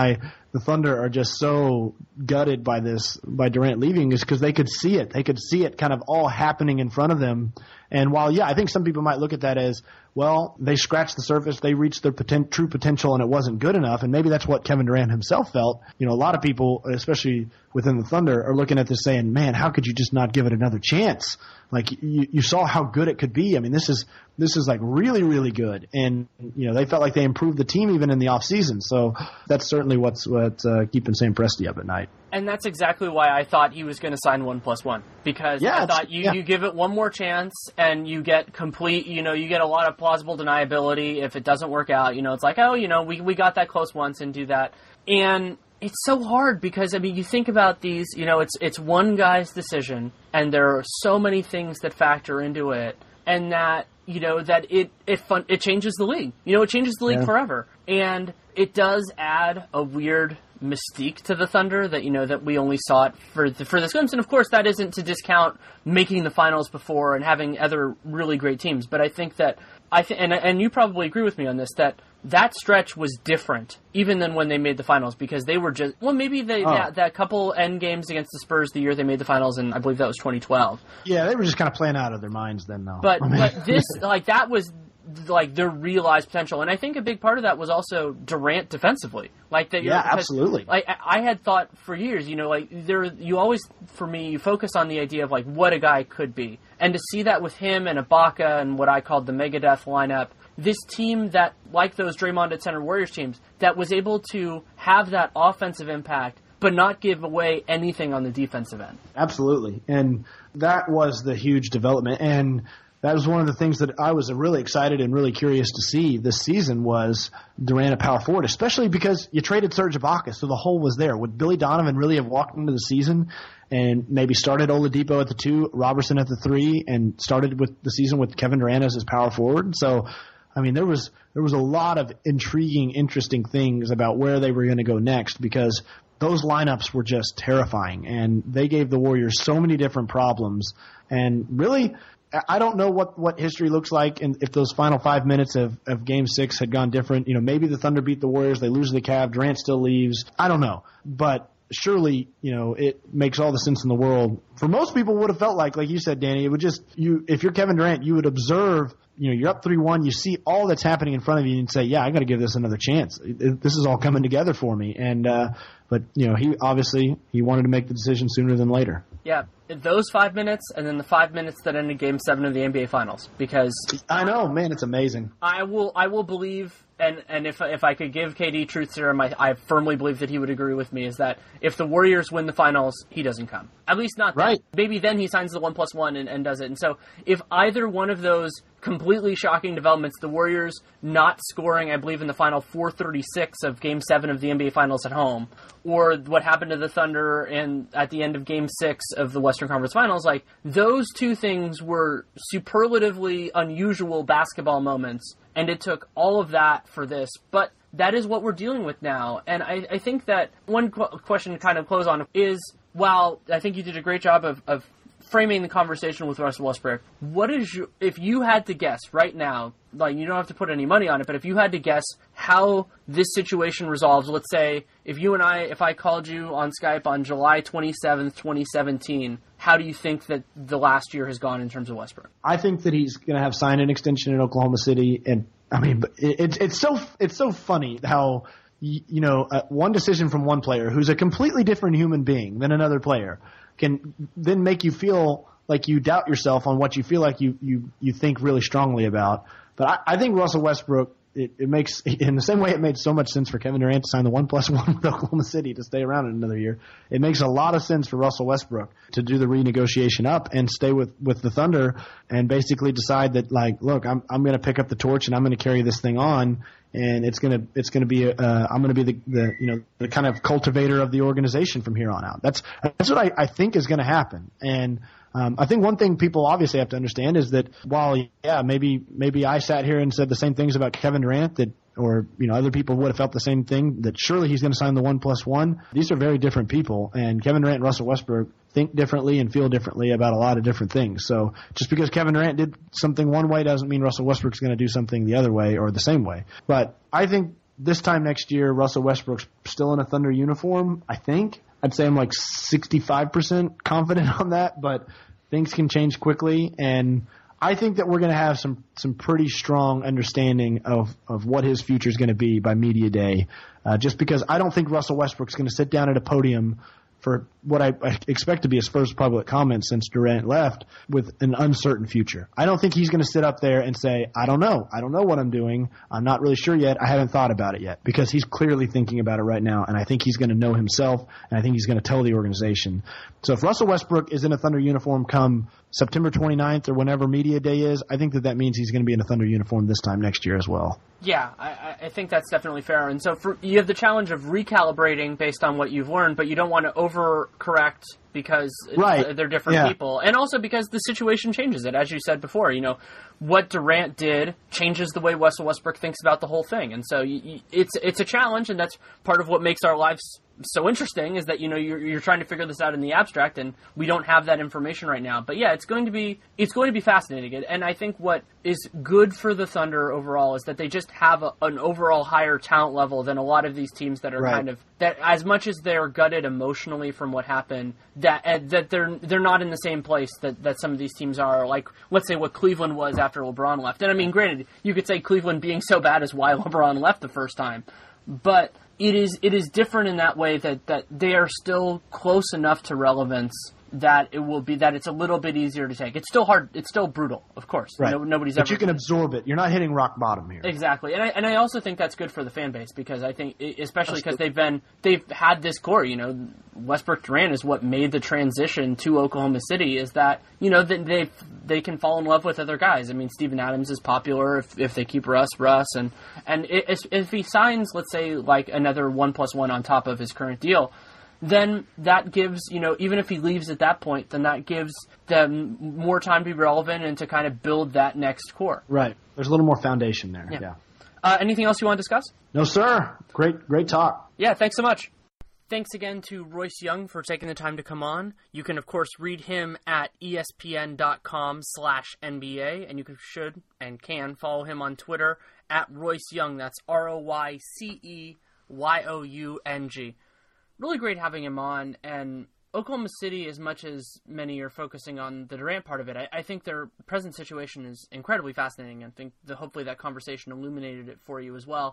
[SPEAKER 2] the Thunder are just so gutted by this, by Durant leaving, is because they could see it. They could see it kind of all happening in front of them. And while, yeah, I think some people might look at that as, well, they scratched the surface, they reached their poten- true potential, and it wasn't good enough. And maybe that's what Kevin Durant himself felt. You know, a lot of people, especially within the Thunder, are looking at this saying, man, how could you just not give it another chance? Like, you, you saw how good it could be. I mean, this is this is like really, really good. And, you know, they felt like they improved the team even in the offseason. So that's certainly what's what's uh, keeping Sam Presti up at night.
[SPEAKER 1] And that's exactly why I thought he was going to sign one plus one, because
[SPEAKER 2] yeah,
[SPEAKER 1] I thought you,
[SPEAKER 2] yeah.
[SPEAKER 1] you give it one more chance and you get complete, you know, you get a lot of plausible deniability if it doesn't work out. You know, it's like, oh, you know, we we got that close once and do that. And it's so hard because, I mean, you think about these, you know, it's it's one guy's decision and there are so many things that factor into it, and that, you know, that it it fun, it changes the league. You know, it changes the league yeah. forever. And it does add a weird mystique to the Thunder that, you know, that we only saw it for the, for this glimpse. And of course that isn't to discount making the finals before and having other really great teams, but I think that I th- and and you probably agree with me on this, that that stretch was different even than when they made the finals, because they were just, well, maybe they, oh. that, that couple end games against the Spurs the year they made the finals, and I believe that was twenty twelve.
[SPEAKER 2] Yeah, they were just kind of playing out of their minds then, though.
[SPEAKER 1] But but this, like, that was like their realized potential, and I think a big part of that was also Durant defensively. Like that,
[SPEAKER 2] yeah,
[SPEAKER 1] because,
[SPEAKER 2] absolutely.
[SPEAKER 1] Like I had thought for years, you know, like there, you always, for me, you focus on the idea of like what a guy could be, and to see that with him and Ibaka and what I called the Megadeth lineup, this team that, like those Draymond at center Warriors teams, that was able to have that offensive impact but not give away anything on the defensive end.
[SPEAKER 2] Absolutely, and that was the huge development. And that was one of the things that I was really excited and really curious to see this season was Durant at power forward, especially because you traded Serge Ibaka, so the hole was there. Would Billy Donovan really have walked into the season and maybe started Oladipo at the two, Robertson at the three, and started with the season with Kevin Durant as his power forward? So, I mean, there was there was a lot of intriguing, interesting things about where they were going to go next, because those lineups were just terrifying, and they gave the Warriors so many different problems. And really, I don't know what, what history looks like, and if those final five minutes of, of Game Six had gone different. You know, maybe the Thunder beat the Warriors, they lose the Cavs, Durant still leaves. I don't know, but surely, you know, it makes all the sense in the world. For most people, would have felt like, like you said, Danny, it would just you. If you're Kevin Durant, you would observe. You know, you're up three one. You see all that's happening in front of you, and say, "Yeah, I got to give this another chance. It, it, this is all coming together for me." And uh, but you know, he obviously he wanted to make the decision sooner than later.
[SPEAKER 1] Yeah, those five minutes, and then the five minutes that ended Game Seven of the N B A Finals. Because
[SPEAKER 2] I know, man, it's amazing.
[SPEAKER 1] I will, I will believe, and and if if I could give K D truth serum, I, I firmly believe that he would agree with me. Is that if the Warriors win the finals, he doesn't come. At least not then.
[SPEAKER 2] Right.
[SPEAKER 1] Maybe then he signs the one plus one and, and does it. And so if either one of those completely shocking developments, the Warriors not scoring, I believe, in the final four thirty-six of Game seven of the N B A Finals at home, or what happened to the Thunder in, at the end of Game six of the Western Conference Finals, like, those two things were superlatively unusual basketball moments, and it took all of that for this. But that is what we're dealing with now. And I, I think that one qu- question to kind of close on is, while I think you did a great job of, of framing the conversation with Russell Westbrook, what is your, if you had to guess right now, like, you don't have to put any money on it, but if you had to guess how this situation resolves, let's say if you and I, if I called you on Skype on July twenty-seventh, twenty seventeen, how do you think that the last year has gone in terms of Westbrook?
[SPEAKER 2] I think that he's going to have signed an extension in Oklahoma City, and I mean, it's it, it's so it's so funny how, you know, uh, one decision from one player who's a completely different human being than another player can then make you feel like you doubt yourself on what you feel like you, you, you think really strongly about. But I, I think Russell Westbrook, it, it makes, in the same way it made so much sense for Kevin Durant to sign the one plus one with Oklahoma City to stay around another year, it makes a lot of sense for Russell Westbrook to do the renegotiation up and stay with, with the Thunder and basically decide that, like, look, I'm I'm going to pick up the torch and I'm going to carry this thing on. And it's gonna it's gonna be uh, I'm gonna be the, the you know the kind of cultivator of the organization from here on out. That's that's what I, I think is going to happen. And um, I think one thing people obviously have to understand is that while yeah maybe maybe I sat here and said the same things about Kevin Durant that, or you know other people would have felt the same thing, that surely he's going to sign the one plus one. These are very different people, and Kevin Durant and Russell Westbrook think differently and feel differently about a lot of different things. So just because Kevin Durant did something one way doesn't mean Russell Westbrook's going to do something the other way or the same way. But I think this time next year, Russell Westbrook's still in a Thunder uniform, I think. I'd say I'm like sixty-five percent confident on that, but things can change quickly. And I think that we're going to have some, some pretty strong understanding of, of what his future is going to be by media day, uh, just because I don't think Russell Westbrook's going to sit down at a podium for what I expect to be his first public comment since Durant left with an uncertain future. I don't think he's going to sit up there and say, I don't know. I don't know what I'm doing. I'm not really sure yet. I haven't thought about it yet, because he's clearly thinking about it right now, and I think he's going to know himself, and I think he's going to tell the organization. So if Russell Westbrook is in a Thunder uniform come September twenty-ninth or whenever media day is, I think that that means he's going to be in a Thunder uniform this time next year as well.
[SPEAKER 1] Yeah, I, I think that's definitely fair. And so for, you have the challenge of recalibrating based on what you've learned, but you don't want to overcorrect because
[SPEAKER 2] right.
[SPEAKER 1] they're different
[SPEAKER 2] yeah.
[SPEAKER 1] people. And also because the situation changes it. As you said before, you know, what Durant did changes the way Russell Westbrook thinks about the whole thing. And so you, you, it's it's a challenge, and that's part of what makes our lives so interesting, is that, you know, you're, you're trying to figure this out in the abstract, and we don't have that information right now. But yeah, it's going to be it's going to be fascinating. And I think what is good for the Thunder overall is that they just have a, an overall higher talent level than a lot of these teams that are
[SPEAKER 2] right.
[SPEAKER 1] kind of, that as much as they're gutted emotionally from what happened, that uh, that they're they're not in the same place that, that some of these teams are. Like, let's say what Cleveland was after LeBron left. And I mean, granted, you could say Cleveland being so bad is why LeBron left the first time, but it is it is different in that way that, that they are still close enough to relevance that it will be that it's a little bit easier to take. It's still hard. It's still brutal, of course.
[SPEAKER 2] Right.
[SPEAKER 1] No, nobody's
[SPEAKER 2] but
[SPEAKER 1] ever.
[SPEAKER 2] you can absorb it. You're not hitting rock bottom here.
[SPEAKER 1] Exactly, and I and I also think that's good for the fan base, because I think, especially because they've been they've had this core. You know, Westbrook Durant is what made the transition to Oklahoma City. Is that, you know, that they they can fall in love with other guys. I mean, Steven Adams is popular if if they keep Russ, Russ, and and if, if he signs, let's say, like another one plus one on top of his current deal, then that gives, you know, even if he leaves at that point, then that gives them more time to be relevant and to kind of build that next core.
[SPEAKER 2] Right. There's a little more foundation there. Yeah. yeah.
[SPEAKER 1] Uh, anything else you want to discuss?
[SPEAKER 2] No, sir. Great, great talk.
[SPEAKER 1] Yeah, thanks so much. Thanks again to Royce Young for taking the time to come on. You can, of course, read him at E S P N dot com slash N B A, and you can, should and can follow him on Twitter at Royce Young. That's R O Y C E Y O U N G. Really great having him on, and Oklahoma City, as much as many are focusing on the Durant part of it, I, I think their present situation is incredibly fascinating. I think the, hopefully that conversation illuminated it for you as well.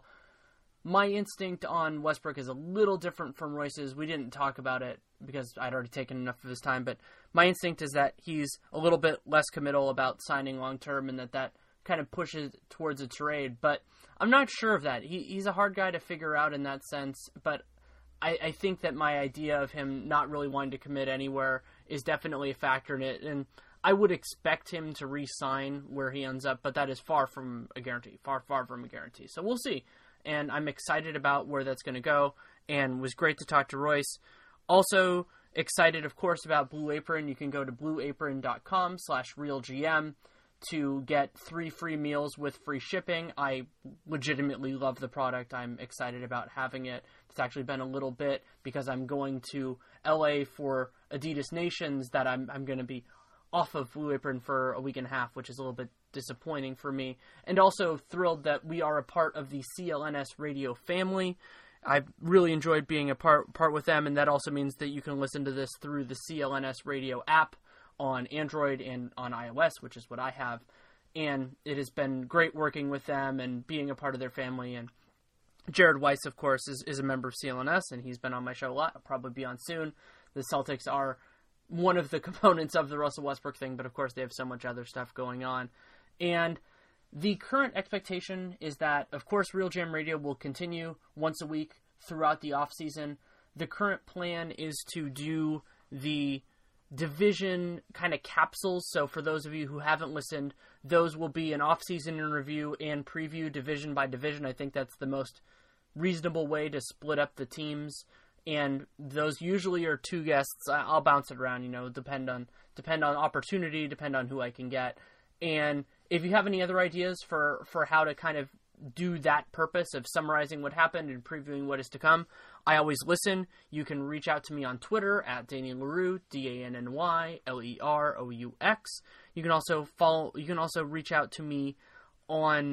[SPEAKER 1] My instinct on Westbrook is a little different from Royce's. We didn't talk about it because I'd already taken enough of his time, but my instinct is that he's a little bit less committal about signing long-term, and that that kind of pushes towards a trade. But I'm not sure of that. He, he's a hard guy to figure out in that sense, but I, I think that my idea of him not really wanting to commit anywhere is definitely a factor in it, and I would expect him to re-sign where he ends up, but that is far from a guarantee, far, far from a guarantee. So we'll see, and I'm excited about where that's going to go, and it was great to talk to Royce. Also excited, of course, about Blue Apron. You can go to blue apron dot com slash real G M to get three free meals with free shipping. I legitimately love the product. I'm excited about having it. It's actually been a little bit because I'm going to L A for Adidas Nations that I'm I'm going to be off of Blue Apron for a week and a half, which is a little bit disappointing for me. And also thrilled that we are a part of the C L N S radio family. I've really enjoyed being a part part with them, and that also means that you can listen to this through the C L N S radio app on Android and on iOS, which is what I have. And it has been great working with them and being a part of their family. And Jared Weiss, of course, is, is a member of C L N S, and he's been on my show a lot. I'll probably be on soon. The Celtics are one of the components of the Russell Westbrook thing, but of course they have so much other stuff going on. And the current expectation is that, of course, Real Jam Radio will continue once a week throughout the offseason. The current plan is to do the division kind of capsules. So for those of you who haven't listened, those will be an off-season in review and preview division by division. I think that's the most reasonable way to split up the teams. And those usually are two guests. I'll bounce it around, you know, depend on depend on opportunity, depend on who I can get. And if you have any other ideas for, for how to kind of do that purpose of summarizing what happened and previewing what is to come, I always listen. You can reach out to me on Twitter at Danny Leroux, D A N N Y L E R O U X. You can also follow. You can also reach out to me on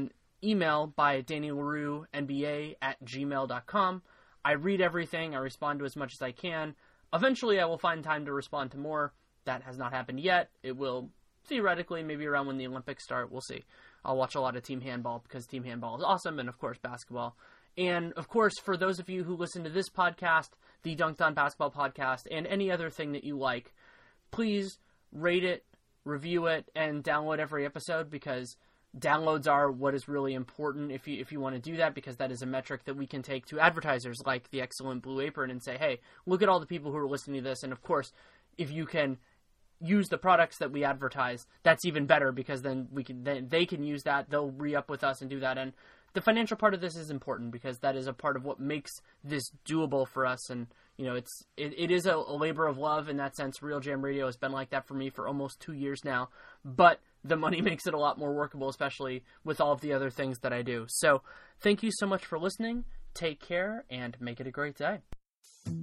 [SPEAKER 1] email by danny leroux n b a at gmail dot com. I read everything. I respond to as much as I can. Eventually, I will find time to respond to more. That has not happened yet. It will, theoretically, maybe around when the Olympics start. We'll see. I'll watch a lot of team handball because team handball is awesome, and, of course, basketball. And, of course, for those of you who listen to this podcast, the Dunked On Basketball podcast, and any other thing that you like, please rate it, review it, and download every episode, because downloads are what is really important if you if you want to do that, because that is a metric that we can take to advertisers like the excellent Blue Apron and say, hey, look at all the people who are listening to this. And, of course, if you can use the products that we advertise, that's even better, because then we can then they can use that. They'll re-up with us and do that. And the financial part of this is important, because that is a part of what makes this doable for us. And, you know, it's it, it is a, a labor of love in that sense. Real Jam Radio has been like that for me for almost two years now. But the money makes it a lot more workable, especially with all of the other things that I do. So thank you so much for listening. Take care and make it a great day.